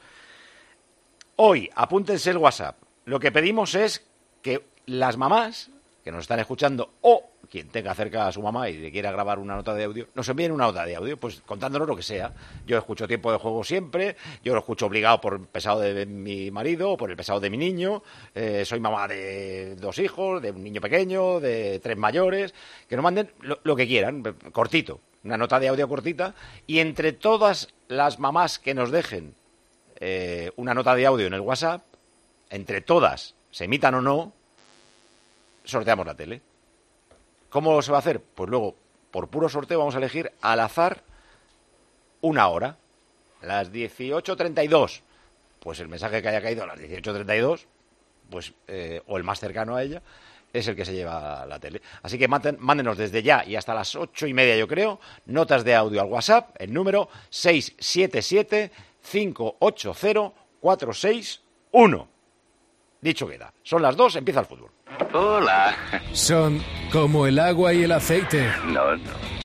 Hoy, apúntense el WhatsApp. Lo que pedimos es que las mamás que nos están escuchando o quien tenga cerca a su mamá y le quiera grabar una nota de audio, nos envíen una nota de audio, pues contándonos lo que sea. Yo escucho Tiempo de Juego siempre, yo lo escucho obligado por el pesado de mi marido o por el pesado de mi niño, soy mamá de 2 hijos, de un niño pequeño, de 3 mayores, que nos manden lo que quieran, cortito, una nota de audio cortita, y entre todas las mamás que nos dejen una nota de audio en el WhatsApp, entre todas, se emitan o no, sorteamos la tele. ¿Cómo se va a hacer? Pues luego, por puro sorteo, vamos a elegir al azar una hora. Las 18:32. Pues el mensaje que haya caído a las 18:32, pues, o el más cercano a ella, es el que se lleva la tele. Así que mándenos desde ya y hasta las 8:30, yo creo, notas de audio al WhatsApp, el número 677-580-461. Dicho queda. Son las 2, empieza el fútbol. Hola. Son como el agua y el aceite. No.